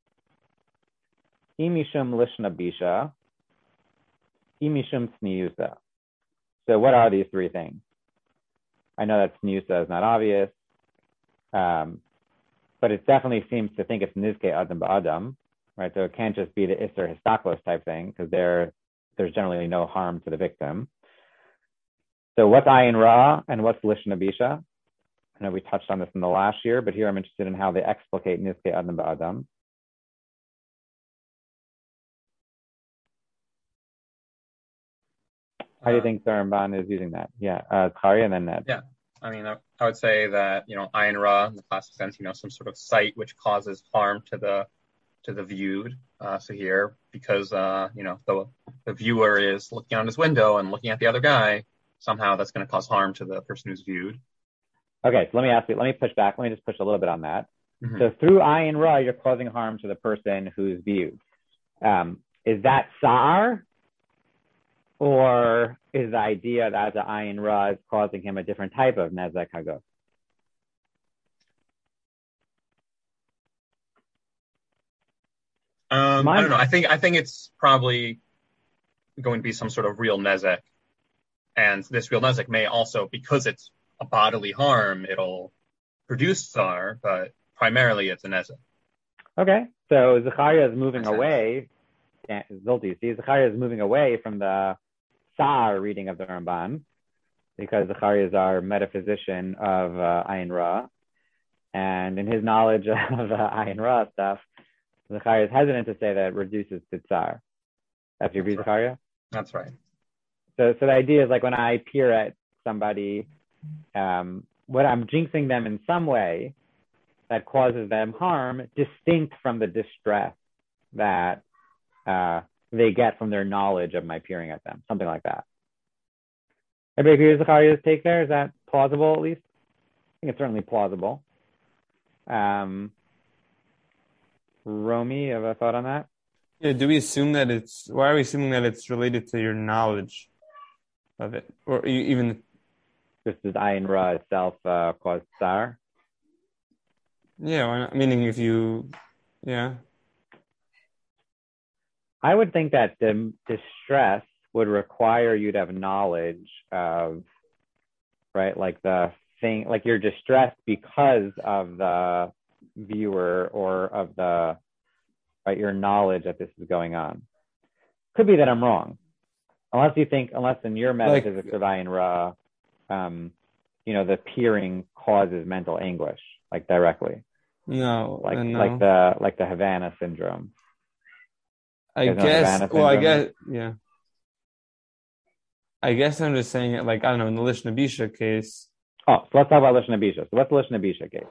imishum lishna bisha, imishum sniusa. So what are these three things? I know that sniusa is not obvious, um, but it definitely seems to think it's nizke adam ba'adam, right? So it can't just be the isser histaklos type thing because there, there's generally no harm to the victim. So what's ayin ra and what's lishna bisha? I know we touched on this in the last year, but here I'm interested in how they explicate nizke adam ba'adam. How do you think the Ramban is using that? Yeah, uh, Kari and then Ned. Yeah, I mean, I, I would say that, you know, ayin ra, in the classic sense, you know, some sort of sight which causes harm to the to the viewed. Uh, so here, because, uh, you know, the, the viewer is looking out his window and looking at the other guy, somehow that's going to cause harm to the person who's viewed. Okay, so let me ask you, let me push back. Let me just push a little bit on that. Mm-hmm. So through ayin ra, you're causing harm to the person who's viewed. Um, is that sa'ar? Or is the idea that the ayin ra is causing him a different type of nezek haguf? Um, I don't know. I think I think it's probably going to be some sort of real nezek, and this real nezek may also, because it's a bodily harm, it'll produce tsar, but primarily it's a nezek. Okay, so Zechariah is moving away. Zolti, see, Zechariah is moving away from the tsar reading of the Ramban because Zechariah is our metaphysician of uh, ayin ra, and in his knowledge of uh, ayin ra stuff, Zechariah is hesitant to say that it reduces to tsar. That's your view, Zechariah? That's right. So, so the idea is like when I peer at somebody, um, what I'm jinxing them in some way that causes them harm, distinct from the distress that uh, they get from their knowledge of my peering at them, something like that. Everybody agree with Zechariah's take there? Is that plausible at least? I think it's certainly plausible. Um, Romy, you have a thought on that? Yeah, do we assume that it's, why are we assuming that it's related to your knowledge of it? Or e- even, Just does ayin ra itself uh, cause tsar? yeah, why not? Meaning if you, yeah. I would think that the distress would require you to have knowledge of, right, like the thing, like you're distressed because of the viewer or of the, right, your knowledge that this is going on. Could be that I'm wrong. Unless you think, unless in your metaphysics like, of ayin ra, um, you know, the peering causes mental anguish, like directly. No, like no. like the like the Havana syndrome. I guess. Well, I guess. Yeah. I guess I'm just saying it like I don't know in the Lishna Bisha case. Oh, so let's talk about Lishna Bisha. So what's the Lishna Bisha case?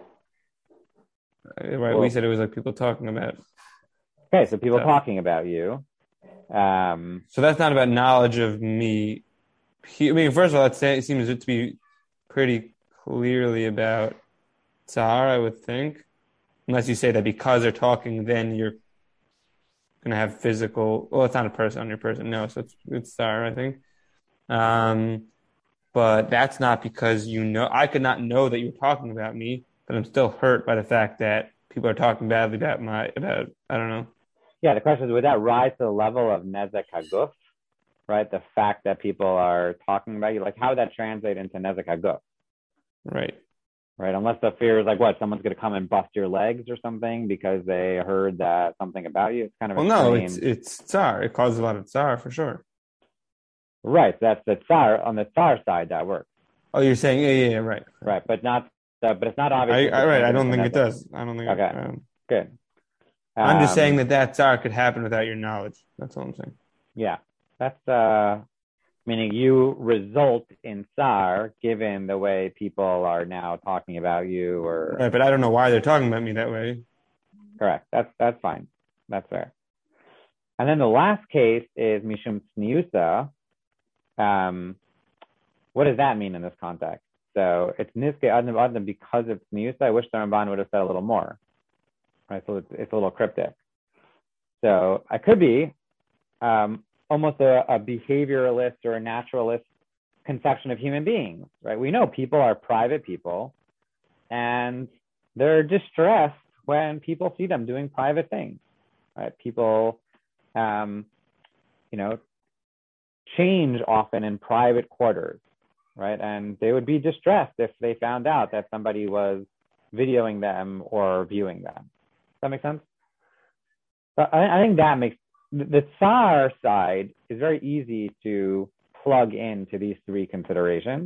Right, well, we said it was like people talking about. Okay, so people stuff. talking about you. Um, so that's not about knowledge of me. He, I mean, first of all, say, it seems to be pretty clearly about tsar, I would think. Unless you say that because they're talking, then you're going to have physical... Well, it's not a person on your person. No, so it's, it's tsar, I think. Um, but that's not because you know... I could not know that you were talking about me, but I'm still hurt by the fact that people are talking badly about my... about I don't know. Yeah, the question is, would that rise to the level of nezek haguf? Right? The fact that people are talking about you? Like, how would that translate into nezek haguf? Right. Right, unless the fear is like, what, someone's going to come and bust your legs or something because they heard that something about you. It's kind of well, a no, strange... it's it's tsar. It causes a lot of tsar for sure. Right, that's the tsar on the tsar side that works. Oh, you're saying yeah, yeah, yeah right, right, but not, uh, but it's not obvious. I, I, right, I don't think it does. I don't think. Okay, it, um, good. Um, I'm just saying that that tsar could happen without your knowledge. That's all I'm saying. Yeah, that's uh. Meaning you result in tsar given the way people are now talking about you, or right, but I don't know why they're talking about me that way. Correct. That's that's fine. That's fair. And then the last case is mishum tzniusa. Um, what does that mean in this context? So it's niske adam adam because of tzniusa. I wish the Ramban would have said a little more. Right. So it's, it's a little cryptic. So I could be. Um, almost a, a behavioralist or a naturalist conception of human beings, right? We know people are private people and they're distressed when people see them doing private things, right? People, um, you know, change often in private quarters, right? And they would be distressed if they found out that somebody was videoing them or viewing them. Does that make sense? So I, I think that makes the tsar side is very easy to plug into these three considerations.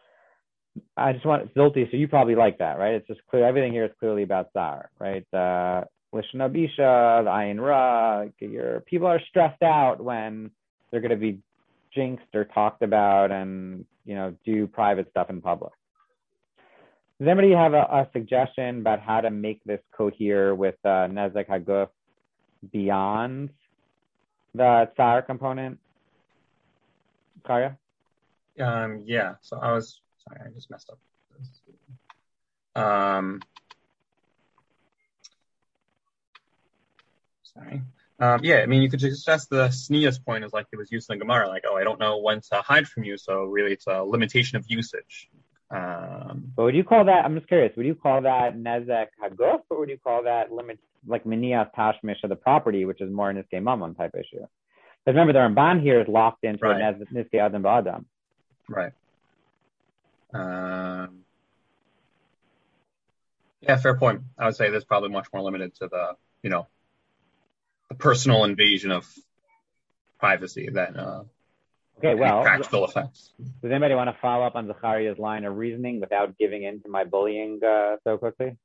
I just want Zolti, so you probably like that, right? It's just clear. Everything here is clearly about tsar, right? Uh, Lishna Bisha, the ayin ra. Your people are stressed out when they're going to be jinxed or talked about, and you know, do private stuff in public. Does anybody have a, a suggestion about how to make this cohere with uh, nezek haguf beyond the tsar component? Karya? Um, yeah, so I was, sorry, I just messed up. Um, sorry. Um, yeah, I mean, you could just assess the sneas point as like it was used in the Gemara, like, oh, I don't know when to hide from you, so really it's a limitation of usage. Um, but would you call that, I'm just curious, would you call that nezek haguf, or would you call that limit, like miniyas tashmish of the property, which is more niskei mamon type issue? Because remember, the Ramban here is locked into right. a niskei adam ba'adam. Right. Um, yeah, fair point. I would say this is probably much more limited to the, you know, the personal invasion of privacy than uh, okay, well, practical effects. Does anybody want to follow up on Zachariah's line of reasoning without giving in to my bullying uh, so quickly?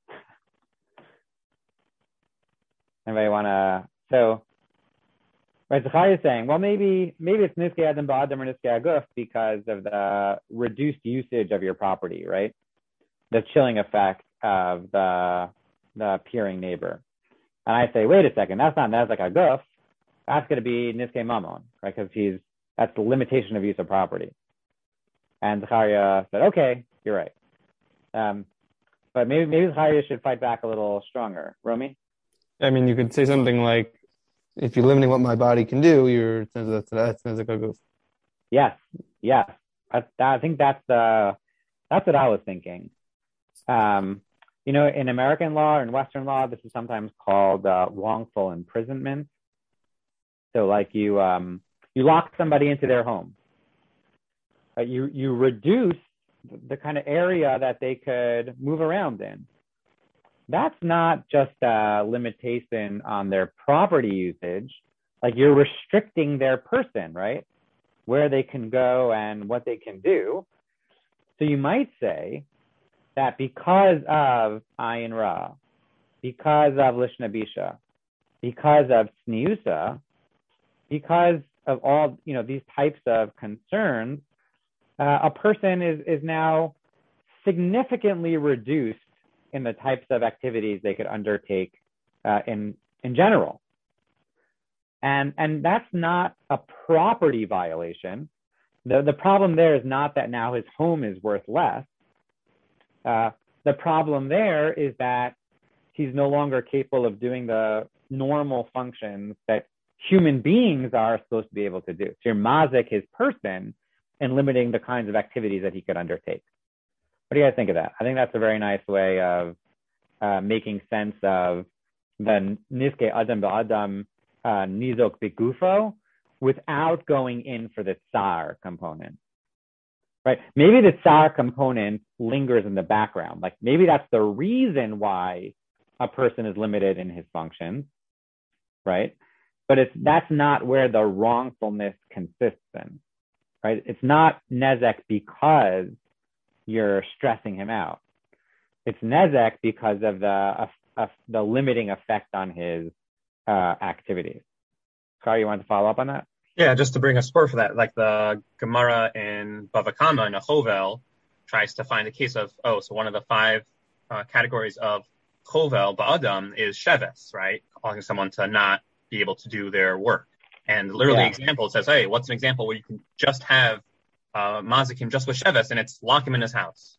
Anybody want to? So, right, Zachariah is saying, well, maybe maybe it's niskei adam ba'adam or niskei haguf because of the reduced usage of your property, right? The chilling effect of the the peering neighbor. And I say, wait a second, that's not nezek haguf. That's going to be niskei mamon, right? Because he's that's the limitation of use of property. And Zachariah said, okay, you're right. Um, but maybe maybe Zachariah should fight back a little stronger. Romy? I mean, you could say something like, if you're limiting what my body can do, you're that's that's nezek haguf. Yes, yes. I, I think that's the that's what I was thinking. Um, you know, in American law or in Western law, this is sometimes called uh, wrongful imprisonment. So, like you um, you lock somebody into their home. Uh, you you reduce the kind of area that they could move around in. That's not just a limitation on their property usage. Like you're restricting their person, right? Where they can go and what they can do. So you might say that because of Ayin Ra, because of Lishna Bisha, because of Tzniusa, because of all, you know, these types of concerns, uh, a person is, is now significantly reduced in the types of activities they could undertake uh, in, in general. And, and that's not a property violation. The, the problem there is not that now his home is worth less. Uh, the problem there is that he's no longer capable of doing the normal functions that human beings are supposed to be able to do. So you're mazik his person and limiting the kinds of activities that he could undertake. What do you guys think of that? I think that's a very nice way of uh, making sense of the niske adam ba'adam uh, nizok begufo without going in for the tsar component. Right? Maybe the tsar component lingers in the background. Like maybe that's the reason why a person is limited in his functions, right? But it's that's not where the wrongfulness consists in, right? It's not nezek because you're stressing him out. It's nezek because of the of, of the limiting effect on his uh, activities. Kari, you want to follow up on that? Yeah, just to bring a spur for that, like the Gemara in Bava Kama in a Chovel tries to find a case of, oh, so one of the five uh, categories of Chovel, Ba'adam, is Sheves, right? Causing someone to not be able to do their work. And literally, yeah. example, it says, hey, what's an example where you can just have uh, Mazikim just with Sheves, and it's lock him in his house.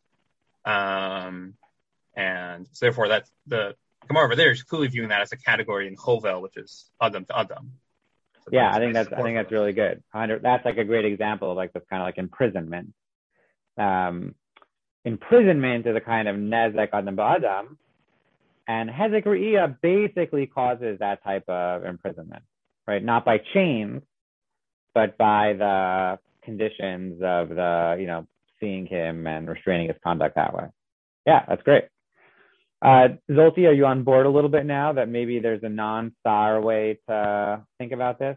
Um, and so therefore, that's the Gemara over there is clearly viewing that as a category in Chovel, which is Adam to Adam. So yeah, I think that's I think that's really good. That's like a great example of like this kind of like imprisonment. Um, imprisonment is a kind of nezek adam ba'adam, and hezek re'iyah basically causes that type of imprisonment, right? Not by chains, but by the conditions of the, you know, seeing him and restraining his conduct that way. Yeah, that's great. Uh, Zolti, are you on board a little bit now that maybe there's a non-star way to think about this?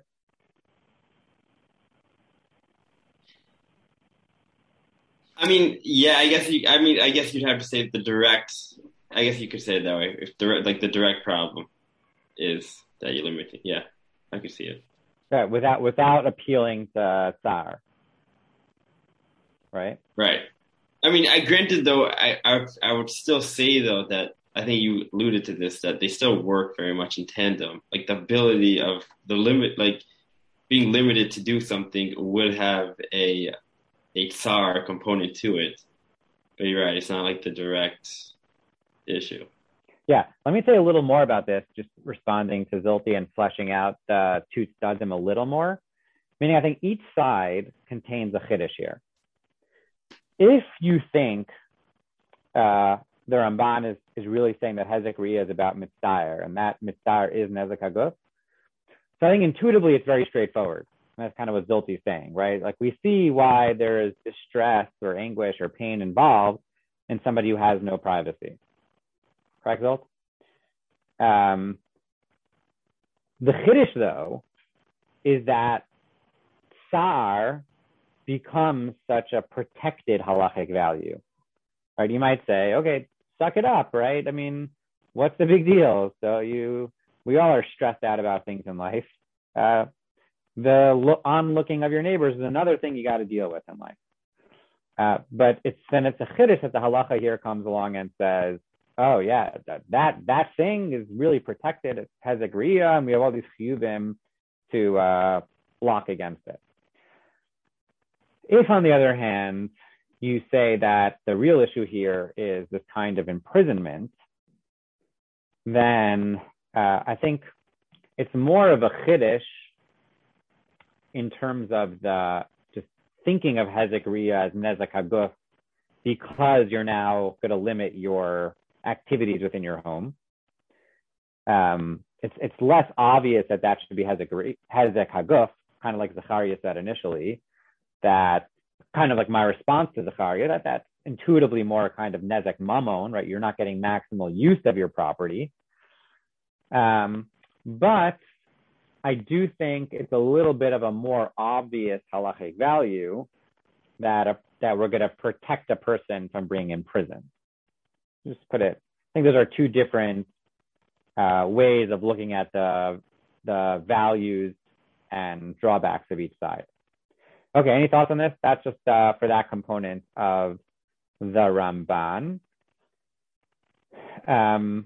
I mean, yeah, I guess you, I mean, I guess you'd have to say the direct, I guess you could say it that way. If direct, like the direct problem is that you're limiting. Yeah, I could see it. Right, without, without appealing to Tsar. Right? Right. I mean, I granted though, I, I I would still say though that I think you alluded to this, that they still work very much in tandem. Like the ability of the limit, like being limited to do something would have a a tsar component to it. But you're right, it's not like the direct issue. Yeah, let me say a little more about this, just responding to Zolti and fleshing out uh, two tzadim a little more. Meaning I think each side contains a chiddush here. If you think uh, the Ramban is, is really saying that Hezek Re'iyah is about mitzayir, and that mitzayir is nezek haguf, so I think intuitively it's very straightforward. And that's kind of what Zolti is saying, right? Like we see why there is distress or anguish or pain involved in somebody who has no privacy. Correct, Zolt? Um, the chiddush, though, is that tsar becomes such a protected halachic value, right? You might say, okay, suck it up, right? I mean, what's the big deal? So you, we all are stressed out about things in life. Uh, the lo- onlooking of your neighbors is another thing you got to deal with in life. Uh, but it's then it's a chiddush that the halacha here comes along and says, oh yeah, that that, that thing is really protected. It has a griya, and we have all these chiyuvim to uh, block against it. If, on the other hand, you say that the real issue here is this kind of imprisonment, then uh, I think it's more of a chiddush in terms of the just thinking of hezek riyah as nezek haguf, because you're now going to limit your activities within your home. Um, it's it's less obvious that that should be hezek hezek haguf, kind of like Zechariah said initially. That kind of like my response to Zechariah, that that's intuitively more kind of nezek mamon, right? You're not getting maximal use of your property. Um, but I do think it's a little bit of a more obvious halachic value that a, that we're going to protect a person from being in prison. Just put it. I think those are two different uh, ways of looking at the the values and drawbacks of each side. Okay, any thoughts on this? That's just uh, for that component of the Ramban. Um,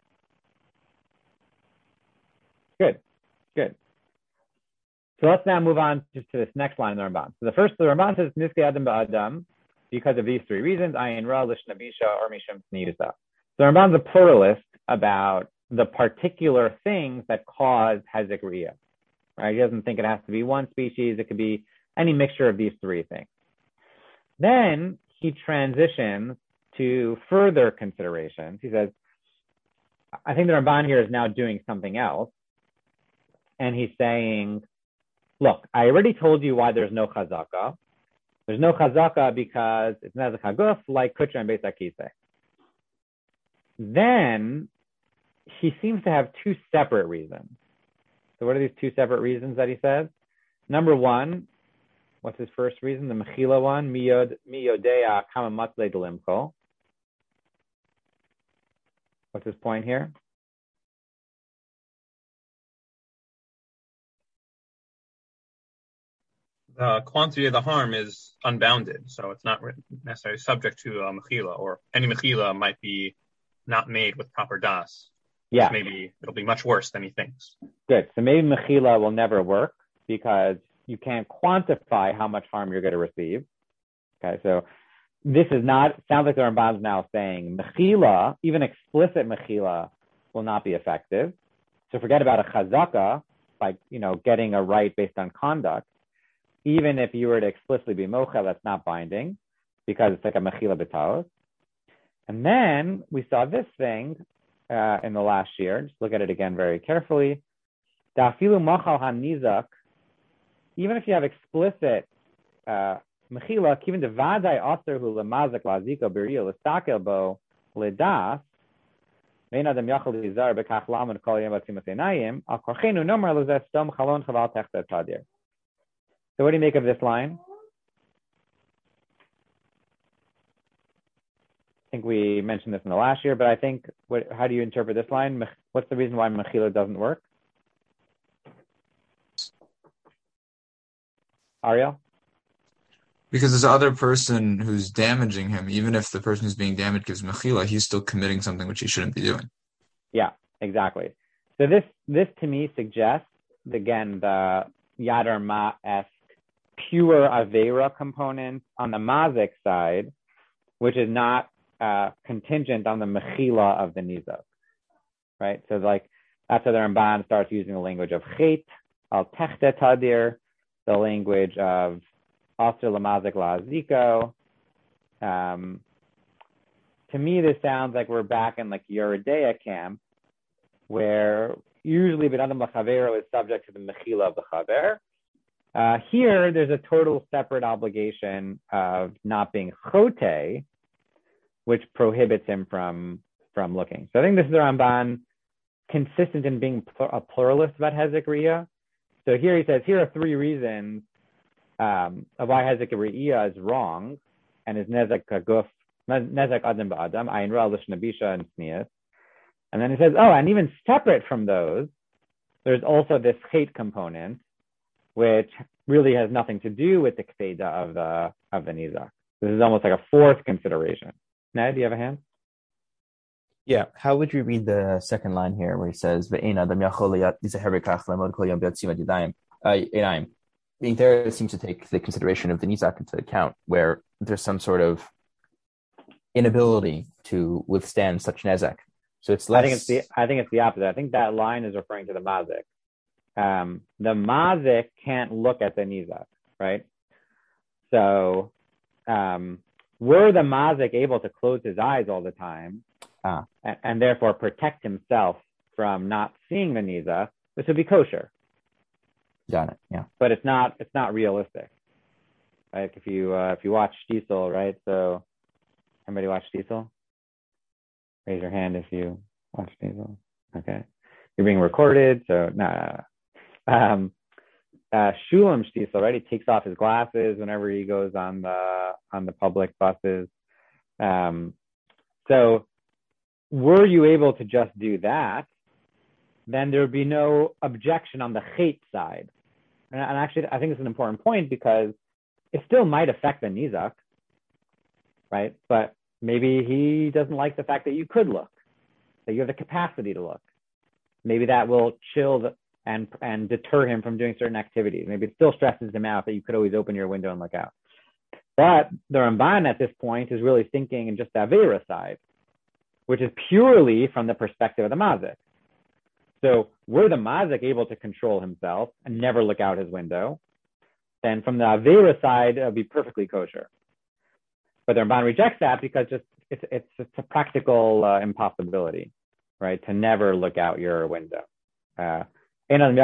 good, good. So let's now move on to, to this next line in the Ramban. So the first, the Ramban says, Niskei Adam ba'Adam, because of these three reasons, Ayin Ra, Lishna Bisha, or Mishum Tzniusa. So the Ramban's a pluralist about the particular things that cause hezek riyah. Right? He doesn't think it has to be one species. It could be any mixture of these three things. Then he transitions to further considerations. He says, I think the Ramban here is now doing something else. And he's saying, look, I already told you why there's no chazaka. There's no chazaka because it's nezek haguf like kutra and beis hakisei. Then he seems to have two separate reasons. So what are these two separate reasons that he says? Number one, what's his first reason? The mechila one, mi yodea kama matzle delimko. What's his point here? The quantity of the harm is unbounded, so it's not necessarily subject to a mechila, or any mechila might be not made with proper das. Yeah. Maybe it'll be much worse than he thinks. Good. So maybe mechila will never work because you can't quantify how much harm you're going to receive. Okay, so this is not, sounds like the Ramban is now saying mechila, even explicit mechila, will not be effective. So forget about a chazaka, like, you know, getting a right based on conduct. Even if you were to explicitly be mochel, that's not binding because it's like a mechila b'taos. And then we saw this thing uh, in the last year. Just look at it again very carefully. Da'afilu machal hanizak, even if you have explicit uh, mechila, even the vadai aser hu lemazak laziko b'riyo l'stakel bo l'das, vein adam yachal lizar b'kach lamed kol yom batzim ateinayim al korchenu nomer l'zeh stom chalon chaval techta tadir. So what do you make of this line? I think we mentioned this in the last year, but I think, what, how do you interpret this line? What's the reason why mechila doesn't work? Ariel? Because this other person who's damaging him, even if the person who's being damaged gives mechila, he's still committing something which he shouldn't be doing. Yeah, exactly. So this, this to me suggests, again, the Yadar Ma-esque pure Avera component on the Mazik side, which is not uh, contingent on the Mechila of the Nizak, right? So like, that's how the Ramban starts using the language of Chet, Al Techte Tadir, the language of Aser Lamazik La'aziko. Um, to me, this sounds like we're back in like Yeridea camp, where usually Ben Adam L'Chavero is subject to the Mechila of the Chaver. Uh, here, there's a total separate obligation of not being chote, which prohibits him from, from looking. So I think this is the Ramban consistent in being a pluralist about hezek riyah. So here he says, here are three reasons um, of why hezek riyah is wrong and is nezek haguf, nezek adam ba'adam, ayin ra lishna bisha and tznius. And then he says, oh, and even separate from those, there's also this hate component, which really has nothing to do with the kfeda of the of the nizak. This is almost like a fourth consideration. Ned, do you have a hand? Yeah. How would you read the second line here, where he says, "Ve'ein adam yachol yizaher lamod kol yom b'yatzim adidayim." I mean, there seems to take the consideration of the nizak into account, where there's some sort of inability to withstand such nezek. So it's less. I think it's the I think it's the opposite. I think that line is referring to the mazik. um, the mazik can't look at the nizak, right? So um, were the mazik able to close his eyes all the time Ah. and, and therefore protect himself from not seeing the nizak, this would be kosher. Got it. Yeah. But it's not. It's not realistic. Like if you uh, if you watch Stiesel, right? So everybody watch Stiesel? Raise your hand if you watch Stiesel. Okay, you're being recorded, so no. no, no. Um, uh, Shulam Stiesel, right? He takes off his glasses whenever he goes on the on the public buses. Um, so, were you able to just do that? Then there would be no objection on the chait side. And, and actually, I think it's an important point because it still might affect the nizak, right? But maybe he doesn't like the fact that you could look, that you have the capacity to look. Maybe that will chill the, and and deter him from doing certain activities. Maybe it still stresses him out that you could always open your window and look out. But the Ramban at this point is really thinking in just the Avera side, which is purely from the perspective of the mazik. So were the mazik able to control himself and never look out his window, then from the Avera side, it would be perfectly kosher. But the Ramban rejects that because just it's it's, it's a practical uh, impossibility, right? To never look out your window. Uh, Can't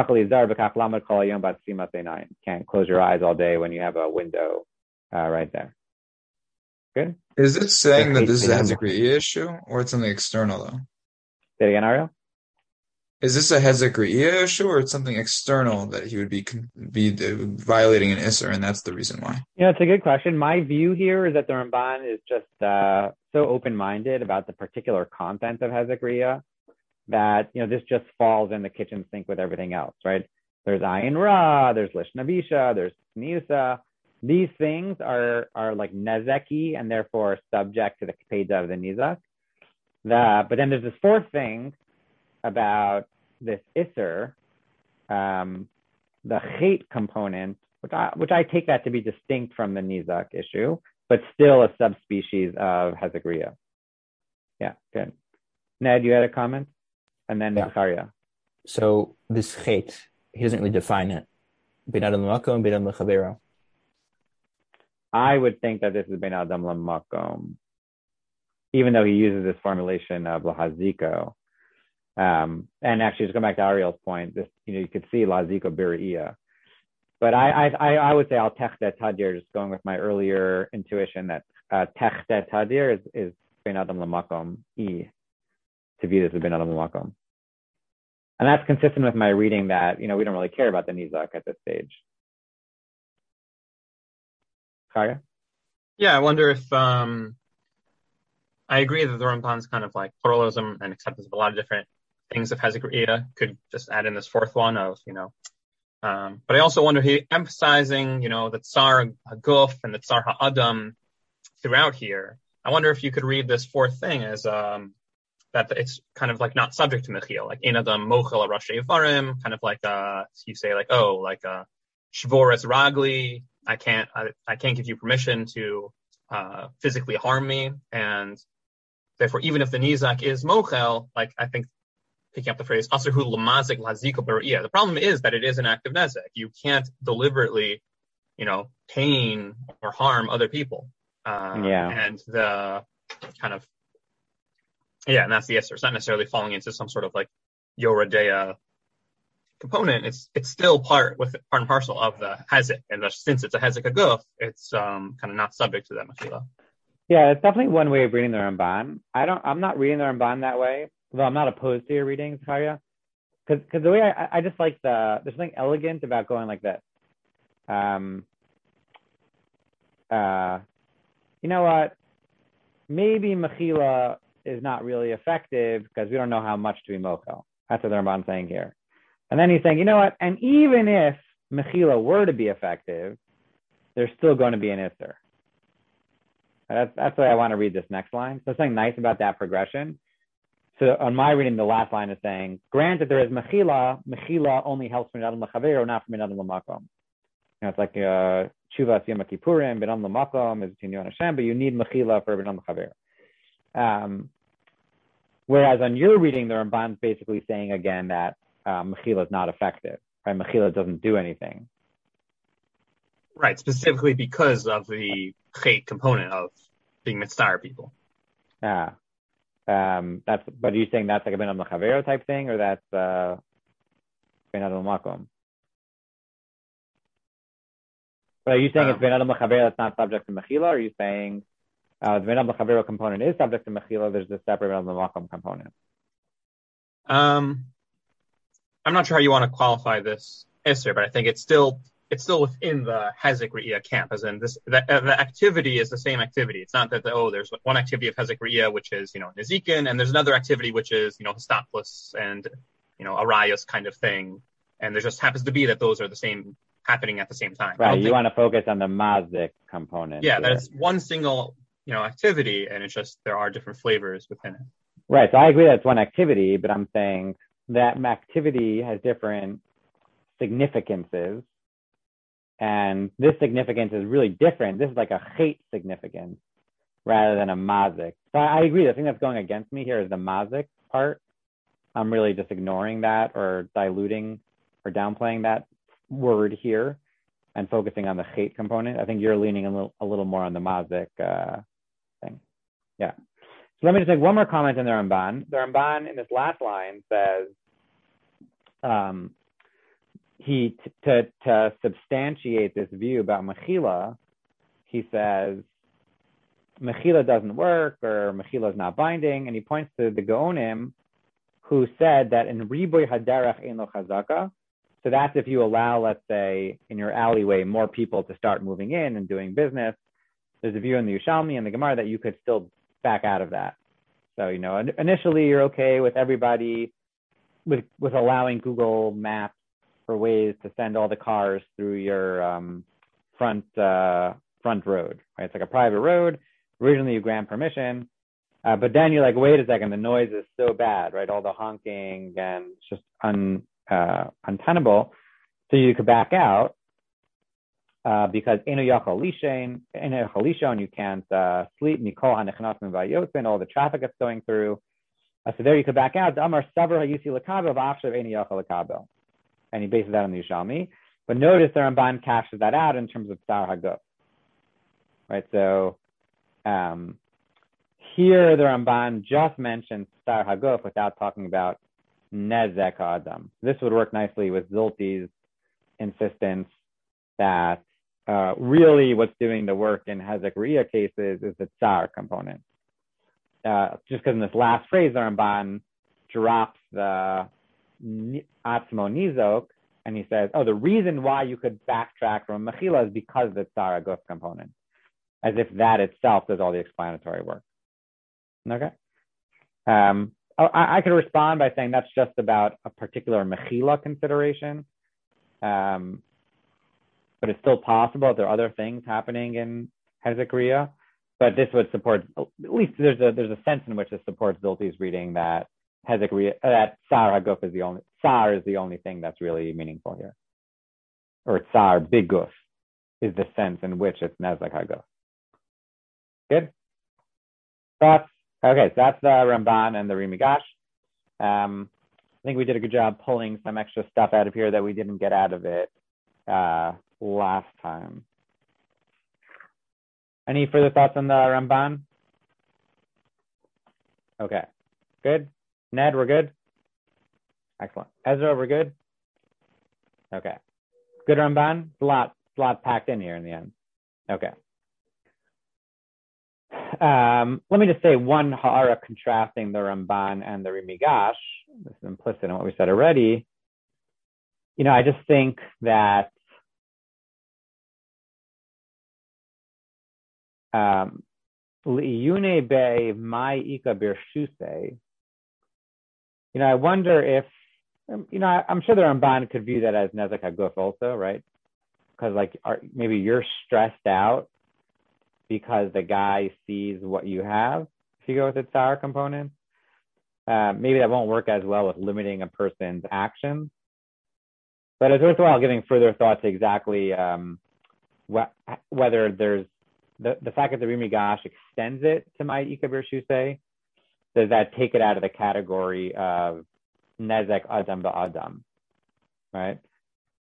close your eyes all day when you have a window uh, right there. Good? Is it saying that this is a Hezekiah issue, or it's something external, though? Say it again, Ariel? Is this a Hezekiah issue, or it's something external that he would be be violating an Isser, and that's the reason why? You know, it's a good question. My view here is that the Ramban is just uh, so open-minded about the particular content of Hezekiah that, you know, this just falls in the kitchen sink with everything else, right? There's Ayin Ra, there's Lishna Bisha, there's Niusa. These things are are like Nezeki and therefore subject to the Kpeda of the Nizak. The, but then there's this fourth thing about this Isser, um, the Chait component, which I, which I take that to be distinct from the Nizak issue, but still a subspecies of Hezekiah. Yeah, good. Ned, you had a comment? And then Yeah. Zachariah. So this chait, he doesn't really define it. Bin Adam L'Makom, Bin Adam L'Chavero. I would think that this is Ben Adam L'Makom, even though he uses this formulation of L'Haziko. Um, and actually, just go back to Ariel's point, this, you know, you could see L'Haziko Biri'iyah. But I, I, I would say Al Techtet Hadir, just going with my earlier intuition that uh, Techtet Hadir is, is Ben Adam L'Makom E, to view this as Ben Adam L'Makom. And that's consistent with my reading that, you know, we don't really care about the Nizak at this stage. Kaya? Yeah, I wonder if um, I agree that the Ramban's kind of like pluralism and acceptance of a lot of different things of Hezekiah could just add in this fourth one of, you know, um, but I also wonder he emphasizing, you know, the Tsar HaGuf and the Tsar HaAdam throughout here. I wonder if you could read this fourth thing as um, that it's kind of like not subject to Mechil, like Ein Adam Mochel Rashi Yivarim, kind of like uh, you say like, oh, like uh, Shvoras Ragli, I can't, I, I can't give you permission to uh, physically harm me, and therefore, even if the nizak is mochel, like I think, picking up the phrase asarhu lamazik laziko b'riyah, the problem is that it is an act of nezek. You can't deliberately, you know, pain or harm other people. Uh, yeah. And the kind of, yeah, and that's the answer. It's not necessarily falling into some sort of like yoradea component. It's it's still part with part and parcel of the hezek, and since it's a hezek aguf, it's um kind of not subject to that mechila. Yeah, it's definitely one way of reading the Ramban. I don't. I'm not reading the Ramban that way, though I'm not opposed to your reading, Zakaria. Because because the way I, I just like the there's something elegant about going like this. Um. Uh, you know what? Maybe mechila is not really effective because we don't know how much to be mochel. That's what the Ramban's saying here. And then he's saying, you know what? And even if mechila were to be effective, there's still going to be an isser. That's that's why I want to read this next line. So something nice about that progression. So on my reading, the last line is saying, granted there is mechila, mechila only helps from Adam L'Chavero, not from Adam L'Makom. You know, it's like uh, Chuvas Yom Kippurim, Ben Adam L'Makom is between you and Hashem, but you need mechila for Ben Adam L'Chavero. Um, whereas on your reading, the Ramban's basically saying again that um, mechila is not effective. right? Mechila doesn't do anything. Right, specifically because of the chait component of being mitzvah people. Yeah. Um, that's, but are you saying that's like a ben adam l'chavero type thing, or that's uh, ben adam l'makom? But are you saying um, it's ben adam l'chavero that's not subject to mechila, or are you saying uh, the ben adam l'chavero component is subject to mechila, there's a separate ben adam l'makom component? Um, I'm not sure how you want to qualify this answer, but I think it's still it's still within the Hezek Re'iyah camp, as in this the, uh, the activity is the same activity. It's not that the, oh, there's one activity of Hezek Re'iyah which is you know Nezikin, and there's another activity which is you know Histoplis and you know Arayos kind of thing, and there just happens to be that those are the same happening at the same time. Right. You think, want to focus on the Mazik component. Yeah, here. that it's one single you know activity, and it's just there are different flavors within it. Right. So I agree that it's one activity, but I'm saying that activity has different significances. And this significance is really different. This is like a chait significance rather than a mazik. So I agree. The thing that's going against me here is the mazik part. I'm really just ignoring that or diluting or downplaying that word here and focusing on the chait component. I think you're leaning a little, a little more on the mazik uh, thing. Yeah. So let me just make one more comment in the Ramban. The Ramban in this last line says, um, he t- to to substantiate this view about mechila, he says mechila doesn't work or mechila is not binding, and he points to the Gaonim who said that in riboy haderach ein lo chazaka. So that's if you allow, let's say, in your alleyway more people to start moving in and doing business. There's a view in the Yerushalmi and the Gemara that you could still back out of that. So you know initially you're okay with everybody with with allowing Google Maps for ways to send all the cars through your um, front uh, front road, right? It's like a private road. Originally, you grant permission, uh, but then you're like, wait a second, the noise is so bad, right? All the honking and it's just un, uh, untenable. So you could back out uh, because eno yachal lishen, eno yachal lishon, you can't uh, sleep. Mikol hanechnasim vayotzin, all the traffic that's going through. Uh, so there you could back out. The Amar savar hayusi lekabel v'achshav eno yachal lekabel. And he bases that on the Yerushalmi. But notice the Ramban cashes that out in terms of Tsar Haguf. Right, so um, here the Ramban just mentions Tsar Haguf without talking about Nezek Adam. This would work nicely with Zilti's insistence that uh, really what's doing the work in Hezek Re'iyah cases is the Tsar component. Uh, just because in this last phrase, the Ramban drops the Atzmo Nizok, and he says, oh, the reason why you could backtrack from Mechila is because of the Tsar Haguf component, as if that itself does all the explanatory work. Okay? Um, I, I could respond by saying that's just about a particular Mechila consideration, um, but it's still possible there are other things happening in Hezek Re'iyah, but this would support, at least there's a there's a sense in which this supports Zilti's reading that Hezek Re'iyah, uh, that Tsar Haguf is the only, Tsar is the only thing that's really meaningful here. Or Tsar Biguf is the sense in which it's Nezek Haguf. Good? Thoughts? Okay, so that's the Ramban and the Rimigash. Um, I think we did a good job pulling some extra stuff out of here that we didn't get out of it uh, last time. Any further thoughts on the Ramban? Okay, good. Ned, we're good? Excellent. Ezra, we're good? Okay. Good Ramban? It's a lot, it's a lot packed in here in the end. Okay. Um, let me just say one ha'ara contrasting the Ramban and the Rimigash. This is implicit in what we said already. You know, I just think that um, Li'yune be mai ika birshuse. You know, I wonder if, you know, I'm sure the Ramban could view that as Nezek Haguf also, right? Because like are, maybe you're stressed out because the guy sees what you have if you go with the Tsar component. Uh, maybe that won't work as well with limiting a person's actions. But it's worthwhile giving further thought to exactly um, wh- whether there's, the, the fact that the Rimigash extends it to my Ika Birshuse, does that take it out of the category of Nezek Adam Ba'adam, right?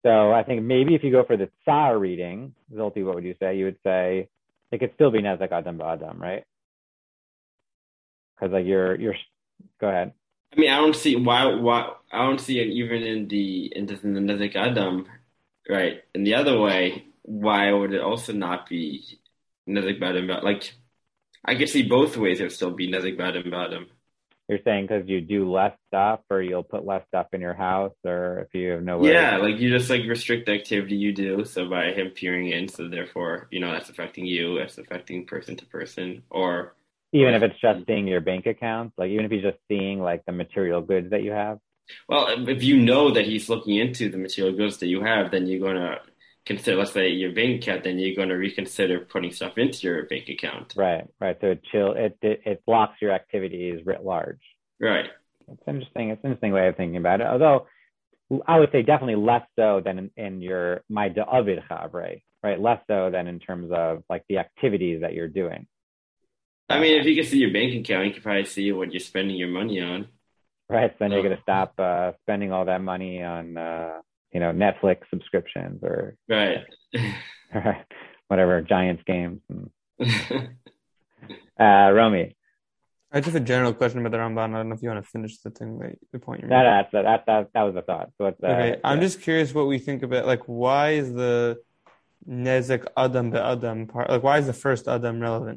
So I think maybe if you go for the tsar reading, Zolti, what would you say? You would say it could still be nezek adam ba'adam, right? Because like you're you're. Go ahead. I mean, I don't see why why I don't see it even in the in the, in the nezek adam, right? In the other way, why would it also not be nezek ba'adam? Like I could see both ways it would still be nezek ba'adam ba'adam. You're saying because you do less stuff, or you'll put less stuff in your house, or if you have nowhere. Yeah, like you just like restrict the activity you do. So by him peering in, so therefore, you know, that's affecting you. That's affecting person to person, or even or if it's just seeing your bank accounts, like even if he's just seeing like the material goods that you have. Well, if you know that he's looking into the material goods that you have, then you're gonna consider, let's say, your bank account. Then you're gonna reconsider putting stuff into your bank account. Right, right. So it chill. It it, it blocks your activities writ large. Right. It's interesting. It's an interesting way of thinking about it. Although I would say definitely less so than in, in your my da'avid chavrei, right? Less so than in terms of like the activities that you're doing. I mean, if you can see your bank account, you can probably see what you're spending your money on. Right. So then you're going to stop uh, spending all that money on, uh, you know, Netflix subscriptions or right, whatever Giants games. And, uh, Romy. I just have a general question about the Ramban. I don't know if you want to finish the thing, like, the point you're making. No, that, that, that, that was the thought. So it's, uh, okay, yeah. I'm just curious what we think about, like, why is the Nezek Adam Be'Adam part, like, why is the first Adam relevant?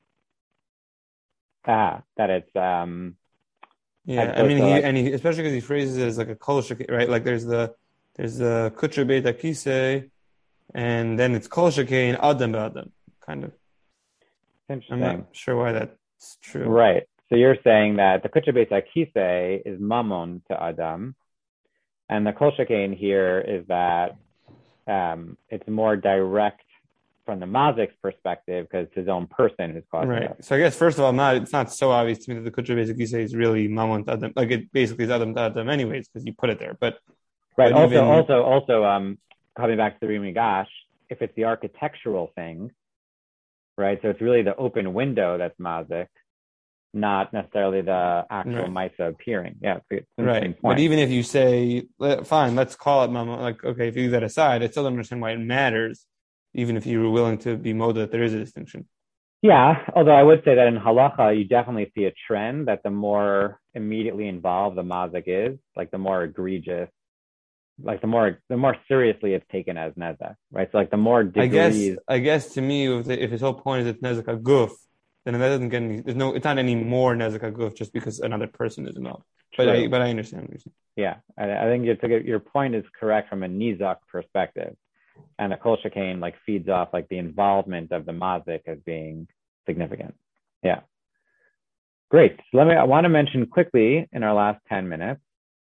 Ah, that it's, um, yeah, I mean, he, like, and he, especially because he phrases it as like a kol shekei, right? Like, there's the, there's the Kutcher Beit HaKisei, and then it's kol shekei and Adam Be'Adam, kind of. Interesting. I'm not sure why that's true. Right. So you're saying that the Kutcher Beit HaKisei is Mammon to Adam, and the Kol Shekein here is that um, it's more direct from the Mazik's perspective because it's his own person who's causing right. it. So I guess first of all, not it's not so obvious to me that the Kutcher Beit HaKisei is really Mammon to Adam. Like it basically is Adam to Adam anyways because you put it there. But right. But also, even... also, also, um, coming back to the Ri Migash, if it's the architectural thing, right? So it's really the open window that's Mazik, not necessarily the actual right. Maisa appearing. Yeah, it's an right. point. But even if you say, fine, let's call it Mammon, like, okay, if you leave that aside, I still don't understand why it matters, even if you were willing to be moda that there is a distinction. Yeah, although I would say that in halacha, you definitely see a trend that the more immediately involved the mazik is, like the more egregious, like the more the more seriously it's taken as nezek, right? So like the more degrees. I guess, I guess to me, if, the, if his whole point is it's nezek aguf, then that doesn't get any. There's no. It's not any more nezek aguf just because another person is involved. But I, but I understand what you're saying. Yeah, I, I think you took it, your point is correct from a nizak perspective. And the kol shekain like feeds off like the involvement of the mazik as being significant. Yeah. Great. So let me, I want to mention quickly in our last ten minutes.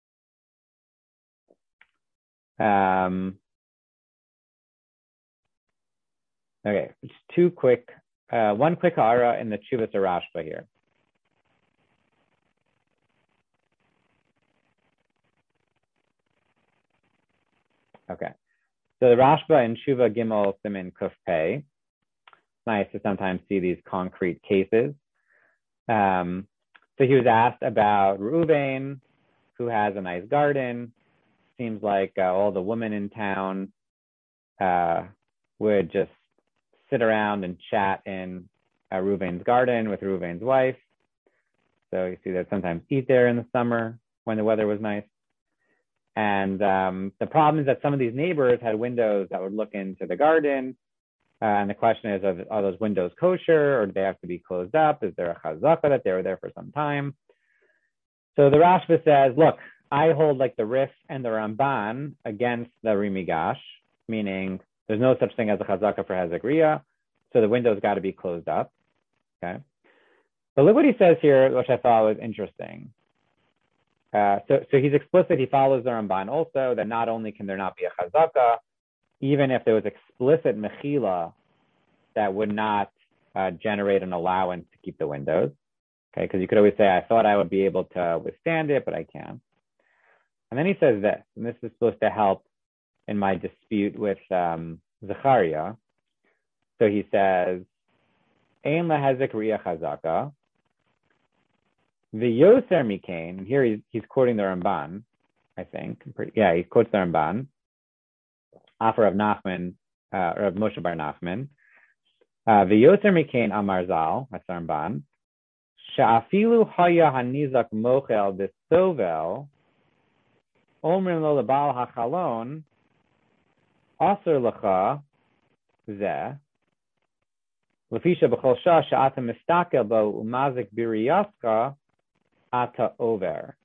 Um, okay, just two quick, uh, one quick hara in the Chuvas Rashba here. Okay. So the Rashba in Shuva Gimel Simin Kuf Pei. It's nice to sometimes see these concrete cases. Um, so he was asked about Reuven, who has a nice garden. Seems like uh, all the women in town uh, would just sit around and chat in uh, Reuven's garden with Reuven's wife. So you see that sometimes eat there in the summer when the weather was nice. And um, the problem is that some of these neighbors had windows that would look into the garden. Uh, and the question is, are, are those windows kosher or do they have to be closed up? Is there a chazaka that they were there for some time? So the Rashba says, look, I hold like the Rif and the Ramban against the Ri Migash, meaning there's no such thing as a chazaka for Hezekriya. So the windows got to be closed up. Okay. But look what he says here, which I thought was interesting. Uh, so, so he's explicit, he follows the Ramban also, that not only can there not be a chazaka, even if there was explicit mechila that would not uh, generate an allowance to keep the windows. Okay, because you could always say, I thought I would be able to withstand it, but I can't. And then he says this, and this is supposed to help in my dispute with um, Zechariah. So he says, Ein lahezekriya chazaka, the Yoser Mikain, and here he's, he's quoting the Ramban, I think. Yeah, he quotes the Ramban. offer of Nachman, uh, or of Moshe bar Nachman. V'yoter mikein amar zal, that's the Ramban. She'afilu haya hanizak mochel desovel, omrim lo lebal hachalon, aser lecha zeh, lefisha b'chol shah she'ata mistakel bo umazik biriyaska ata over.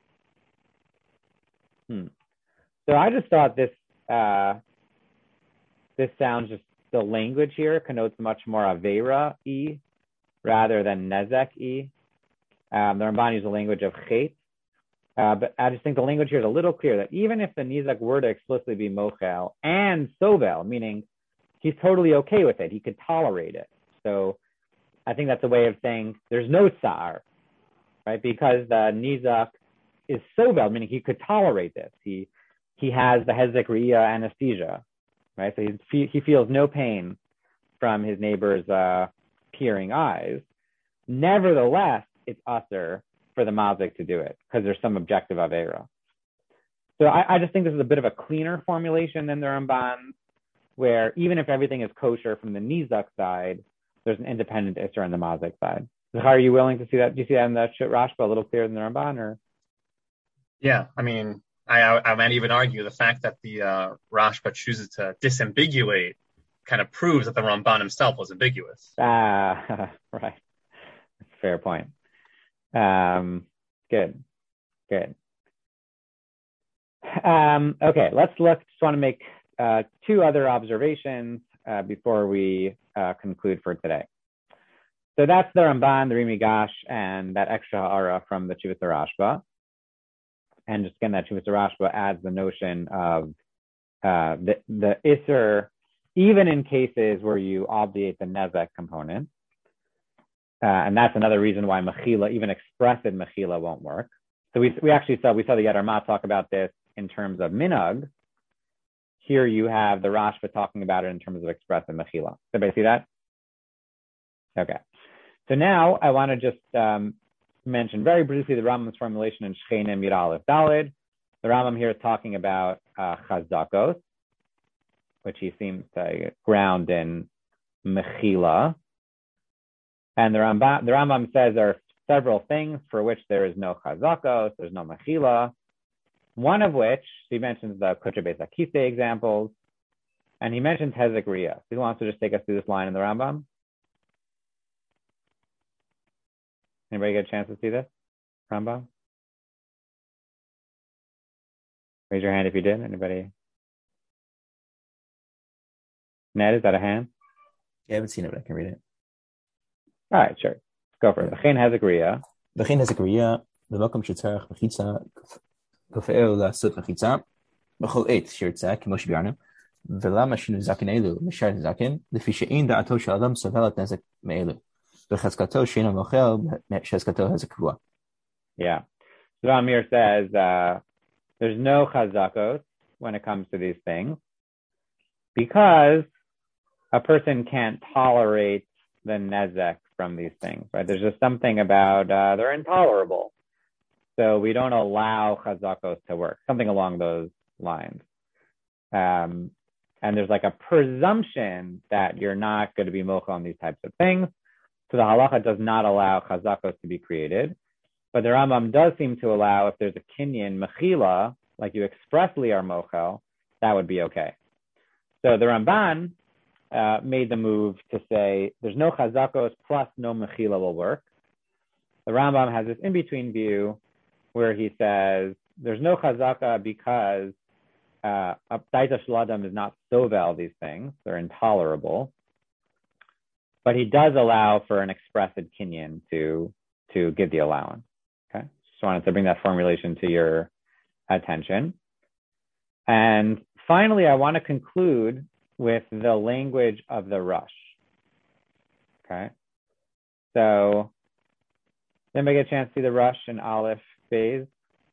Hmm. So I just thought this uh, this sounds just, the language here connotes much more Avera-y rather than Nezek-y. Um, the Ramban uses the language of Chet. Uh, but I just think the language here is a little clear that even if the Nizak were to explicitly be Mochel and Sovel, meaning he's totally okay with it, he could tolerate it. So I think that's a way of saying there's no Tsar, right? Because the Nizak is Sovel, meaning he could tolerate this. He he has the Hezek Riyah anesthesia, right? So he, he feels no pain from his neighbor's uh, peering eyes. Nevertheless, it's usher for the mazik to do it because there's some objective avera. So I, I just think this is a bit of a cleaner formulation than the Ramban, where even if everything is kosher from the Nizak side, there's an independent isser on the mazik side. Zachar, are you willing to see that? Do you see that in the Rashba a little clearer than the Ramban? Or? Yeah, I mean, I, I might even argue the fact that the uh, Rashba chooses to disambiguate kind of proves that the Ramban himself was ambiguous. Ah, right. That's a fair point. Um, good, good. Um, okay, let's look. Just want to make uh, two other observations uh, before we uh, conclude for today. So that's the Ramban, the Rimi Gash, and that extra ha'ara from the Chivas Rashba. And just again, that Chivas Rashba adds the notion of uh, the, the Isser, even in cases where you obviate the Nezek component. Uh, and that's another reason why Mechila, even expressed Mechila, won't work. So we we actually saw, we saw the Yad Arma talk about this in terms of Minhag. Here you have the Rashba talking about it in terms of express Mechila. Everybody see that? Okay. So now I want to just um, mention very briefly the Rambam's formulation in Shchenim Yud Aleph Daled. The Rambam here is talking about uh, Chazakos, which he seems to ground in Mechila. And the Rambam, the Rambam says there are several things for which there is no Chazakos, there's no Mechila. One of which, he mentions the Kutcher Beis Akise examples, and he mentions Hezek Riyah. Who wants to just take us through this line in the Rambam? Anybody get a chance to see this, Rambam? Raise your hand if you did. Anybody? Ned, is that a hand? Yeah, I haven't seen it, but I can read it. All right, sure. Go for it. V'chein Hezek Riyah. V'chein Hezek Riyah, במקום שצריך מחיצה, כפאר לעשות מחיצה, בכל עת שירצה, כמו שביארנו, ולמה שנזקן אלו משרת נזקן, לפי שאין דעתו של אדם סובלת נזק מאלו. וחזקתו שאינו מוחל, שחזקתו הזק קבועה. Yeah. So Amir says uh, there's no chazakos when it comes to these things because a person can't tolerate the nezek from these things, right? There's just something about uh, they're intolerable. So we don't allow chazakos to work, something along those lines. Um, and there's like a presumption that you're not going to be mocha on these types of things. So the halacha does not allow chazakos to be created. But the Rambam does seem to allow if there's a kinyan mechila, like you expressly are mochel, that would be okay. So the Ramban uh, made the move to say there's no chazakos plus no mechila will work. The Rambam has this in-between view where he says there's no chazaka because uh, Daita Shladam is not sovel these things. They're intolerable. But he does allow for an expressed kinyan to, to give the allowance. Okay, just wanted to bring that formulation to your attention. And finally, I want to conclude with the language of the Rush. Okay, so did anybody get a chance to see the Rush in Aleph Beis?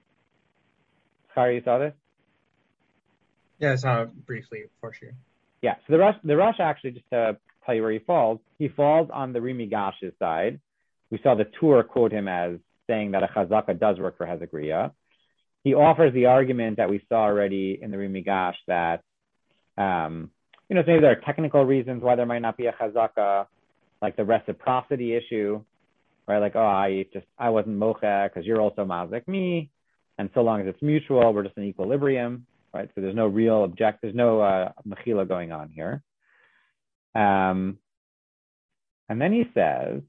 Kari, you saw this? Yeah, I saw it briefly for sure. Yeah, so the Rush, the Rush actually, just to tell you where he falls, he falls on the Rimi Gash's side. We saw the Tur quote him as saying that a chazaka does work for Hezek Riyah. He offers the argument that we saw already in the Rimi Gash that Um, you know, so maybe there are technical reasons why there might not be a chazaka, like the reciprocity issue, right? Like, oh, I just, I wasn't mocha because you're also mazik me. And so long as it's mutual, we're just in equilibrium, right? So there's no real object, there's no uh, mechila going on here. Um, and then he says,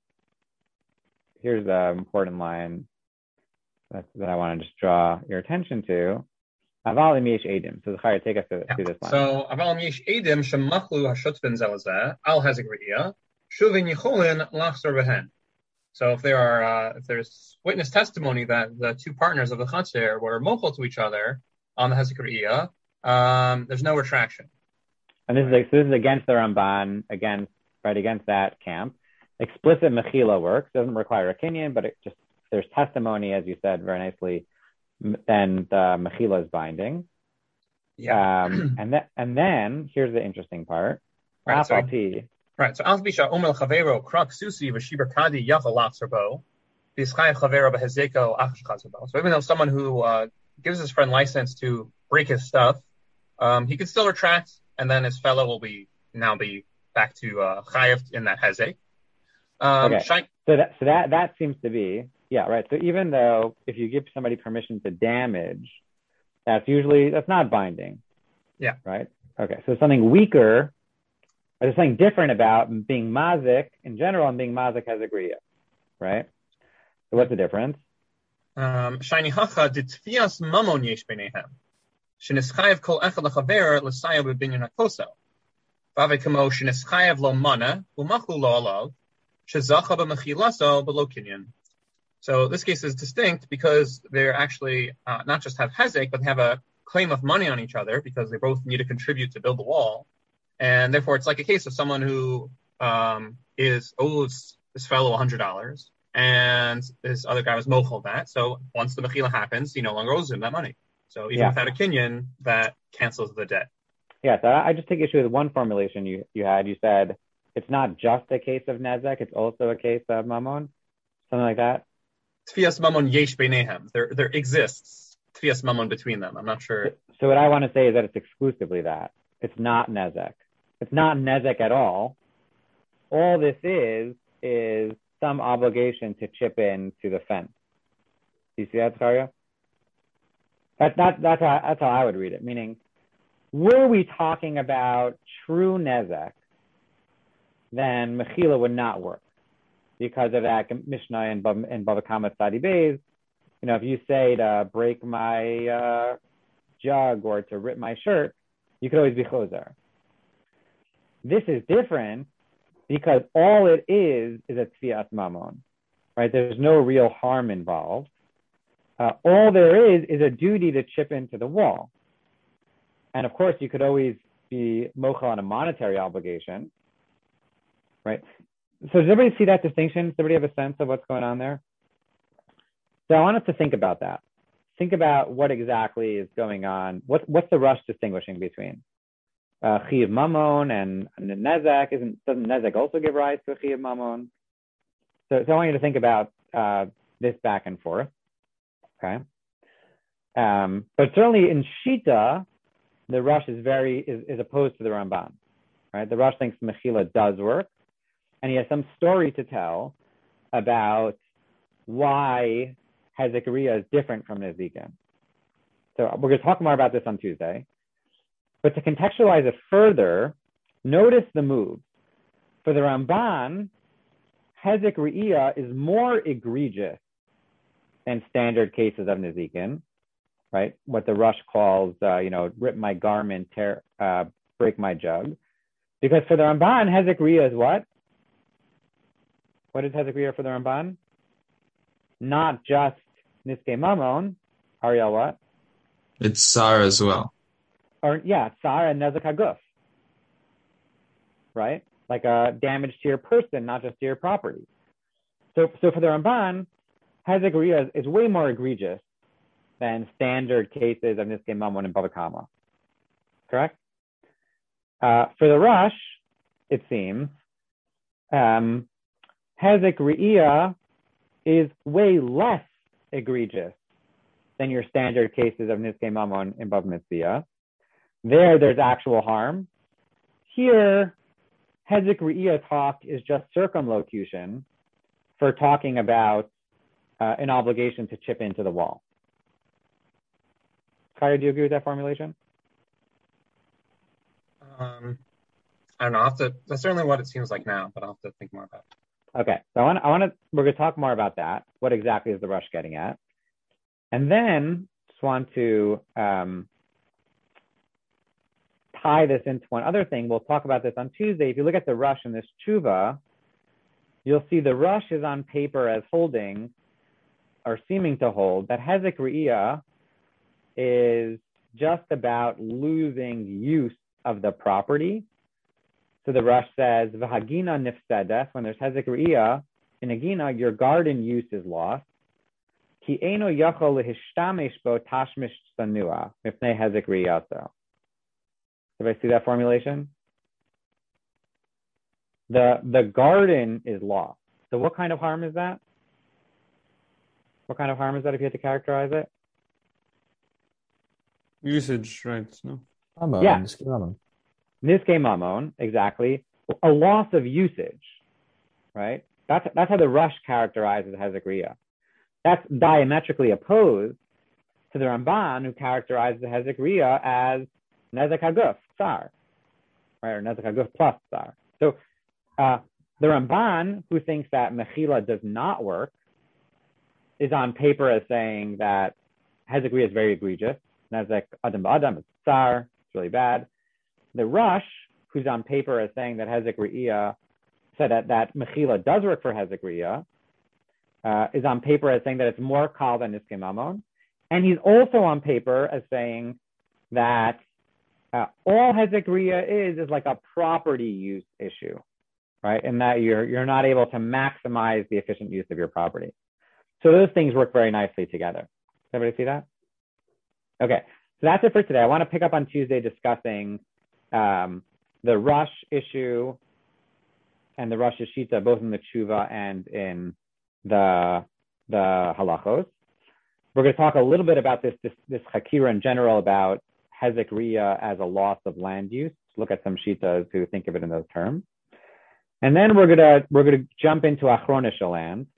here's an important line that, that I want to just draw your attention to. Aval im yesh edim. So Zachariah, take us to, yeah. to this line. So aval im yesh edim shemachlu hashutfin zelazeh al hazik re'iyah shuvin yicholin lachzor behen. So if there are uh, if there's witness testimony that the two partners of the chatzir were mochel to each other on the hazik re'iyah, um, there's no retraction. And this is like, so this is against the Ramban, against right against that camp. Explicit mechila works, doesn't require a kinyan, but it just there's testimony, as you said very nicely, then the mechila is binding. Yeah. Um, and then and then here's the interesting part. Right. So, right. So al bisha umel chavero krak susi v'shiber kadi yachal lachzerbo v'ischayev chavero behezeko achash chazerbo. So even though someone who uh, gives his friend license to break his stuff, um, he can still retract, and then his fellow will be now be back to uh, chayev in that hezek. Um, okay. Shine- so that so that that seems to be yeah right. So even though if you give somebody permission to damage, that's usually that's not binding. Yeah. Right. Okay. So something weaker. There's something different about being mazik in general and being mazik hezekriya, right? So what's the difference? Shiny hacha ditfias mamon yesh beinehem. Shenischayev kol echad lechaver l'sayav b'binyan hakoso. V'ave kamo shenischayev lo mana u'machlu lo alav shezacha b'mechilaso b'lo kinyan. So this case is distinct because they're actually uh, not just have hezek, but they have a claim of money on each other because they both need to contribute to build the wall. And therefore, it's like a case of someone who um, is owes this fellow one hundred dollars, and this other guy was mochel that. So once the mechila happens, he no longer owes him that money. So even yeah. without a kinyan, that cancels the debt. Yeah, so I just take issue with one formulation you, you had. You said it's not just a case of nezek, it's also a case of mammon, something like that. Tfias mammon yesh beinehem. There, there exists tfias mammon between them. I'm not sure. So, so what I want to say is that it's exclusively that. It's not nezek. It's not nezek at all. All this is, is some obligation to chip in to the fence. Do you see that, Zakaria? That's, that, that's, how, that's how I would read it. Meaning, were we talking about true nezek, then mechila would not work. Because of that Mishnah in Bava Kama Tzadi Beis, you know, if you say to break my uh, jug or to rip my shirt, you could always be chozer. This is different because all it is is a tfias mamon, right? There's no real harm involved. Uh, all there is is a duty to chip into the wall. And of course, you could always be mochel on a monetary obligation, right? So does everybody see that distinction? Does everybody have a sense of what's going on there? So I want us to think about that. Think about what exactly is going on. What, what's the Rush distinguishing between uh, Chiyav Mamon and, and Nezek? Isn't, doesn't Nezek also give rise to a Chiyav Mamon? So, so I want you to think about uh, this back and forth. Okay. Um, but certainly in Shita, the Rush is very is, is opposed to the Ramban. Right? The Rush thinks Mechila does work. And he has some story to tell about why Hezekariah is different from Nezikin. So we're going to talk more about this on Tuesday. But to contextualize it further, notice the move. For the Ramban, Hezekariah is more egregious than standard cases of Nezikin, right? What the Rush calls, uh, you know, rip my garment, tear, uh, break my jug. Because for the Ramban, Hezekariah is what? What is Hezekriya for the Ramban? Not just Niskei Mamon, Ariel what? It's Sar as well. Or yeah, Sar and Nezek HaGuf. Right? Like a damage to your person, not just to your property. So so for the Ramban, Hezekriya is, is way more egregious than standard cases of Niskei Mamon and Bava Kama. Correct? Uh, for the Rush, it seems, um, Hezek Re'iyah is way less egregious than your standard cases of Niskei Mamon and Bav Mitzvah, There, there's actual harm. Here, Hezek Re'iyah talk is just circumlocution for talking about uh, an obligation to chip into the wall. Kaya, do you agree with that formulation? Um, I don't know. I'll have to, that's certainly what it seems like now, but I'll have to think more about it. Okay, so I want, I want to, we're going to talk more about that. What exactly is the rush getting at? And then just want to um, tie this into one other thing. We'll talk about this on Tuesday. If you look at the rush in this tshuva, you'll see the rush is on paper as holding, or seeming to hold, that Hezek Re'iyah is just about losing use of the property. So the rush says, V'hagina nifsedes, when there's Hezek Re'iyah, in a gina, your garden use is lost. Ki eino yachol lehishtamesh bo tashmish sanua, mipnei Hezek Re'iyah. Did I see that formulation? The, the garden is lost. So what kind of harm is that? What kind of harm is that if you had to characterize it? Usage rights, no? Mamon, yeah. Niskei Niskei mamon, exactly. A loss of usage, right? That's, that's how the rush characterizes Hezek Re'iyah. That's diametrically opposed to the Ramban, who characterizes the Hezek Re'iyah as Nezek Haguf, Tsar, right? Or Nezek Haguf plus Tsar. So uh, the Ramban, who thinks that Mechila does not work, is on paper as saying that Hezek Re'iyah is very egregious. Nezek Adam Ba'adam is Tsar, it's really bad. The Rush, who's on paper as saying that Hezek Re'iyah, said that, that Mechila does work for Hezek Re'iyah, uh, is on paper as saying that it's more Kal than Niskei Mamon. And he's also on paper as saying that uh, all Hezek Re'iyah is is like a property use issue, right? And that you're you're not able to maximize the efficient use of your property. So those things work very nicely together. Does everybody see that? Okay, so that's it for today. I want to pick up on Tuesday discussing um, the rush issue and the rush shita, both in the tshuva and in the the halachos. We're going to talk a little bit about this this, this hakira in general, about Hezek Re'iyah as a loss of land use. Look at some shitas who think of it in those terms, and then we're gonna we're gonna jump into achronish land.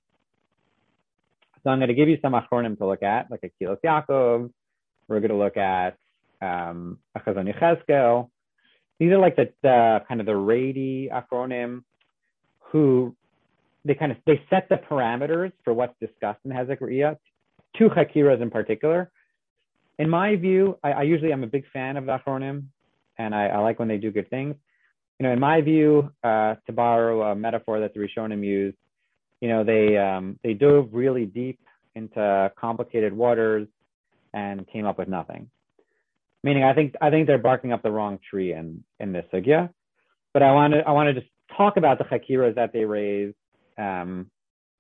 So I'm going to give you some achronim to look at, like a Kilos Yaakov. We're going to look at um, Achazon Yechezkel. These are like the, the kind of the Rady achronim, who they kind of they set the parameters for what's discussed in Hezek Re'iyah. Two Chakiras in particular. In my view, I, I usually am a big fan of the achronim, and I, I like when they do good things. You know, in my view, uh, to borrow a metaphor that the Rishonim use, you know, they um, they dove really deep into complicated waters and came up with nothing. Meaning, I think I think they're barking up the wrong tree in in this sugya. But I want to I want to just talk about the chakiras that they raise. Um,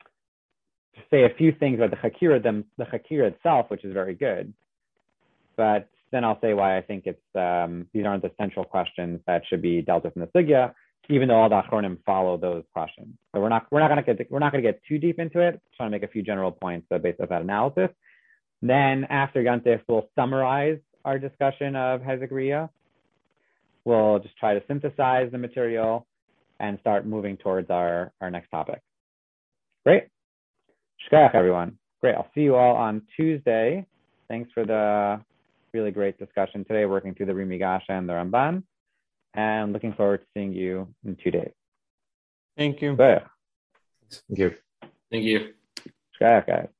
to say a few things about the chakira them the chakira itself, which is very good. But then I'll say why I think it's um, these aren't the central questions that should be dealt with in the sugya, even though all the achronim follow those questions. So we're not we're not going to get we're not going to get too deep into it. Just want to make a few general points based off that analysis. Then after Yantif, we'll summarize our discussion of Hezek Re'iyah. We'll just try to synthesize the material and start moving towards our, our next topic. Great. Shkayach, everyone. Great. I'll see you all on Tuesday. Thanks for the really great discussion today, working through the Ri Migasha and the Ramban. And looking forward to seeing you in two days. Thank you. Thank you. Thank you. Shkayach, guys.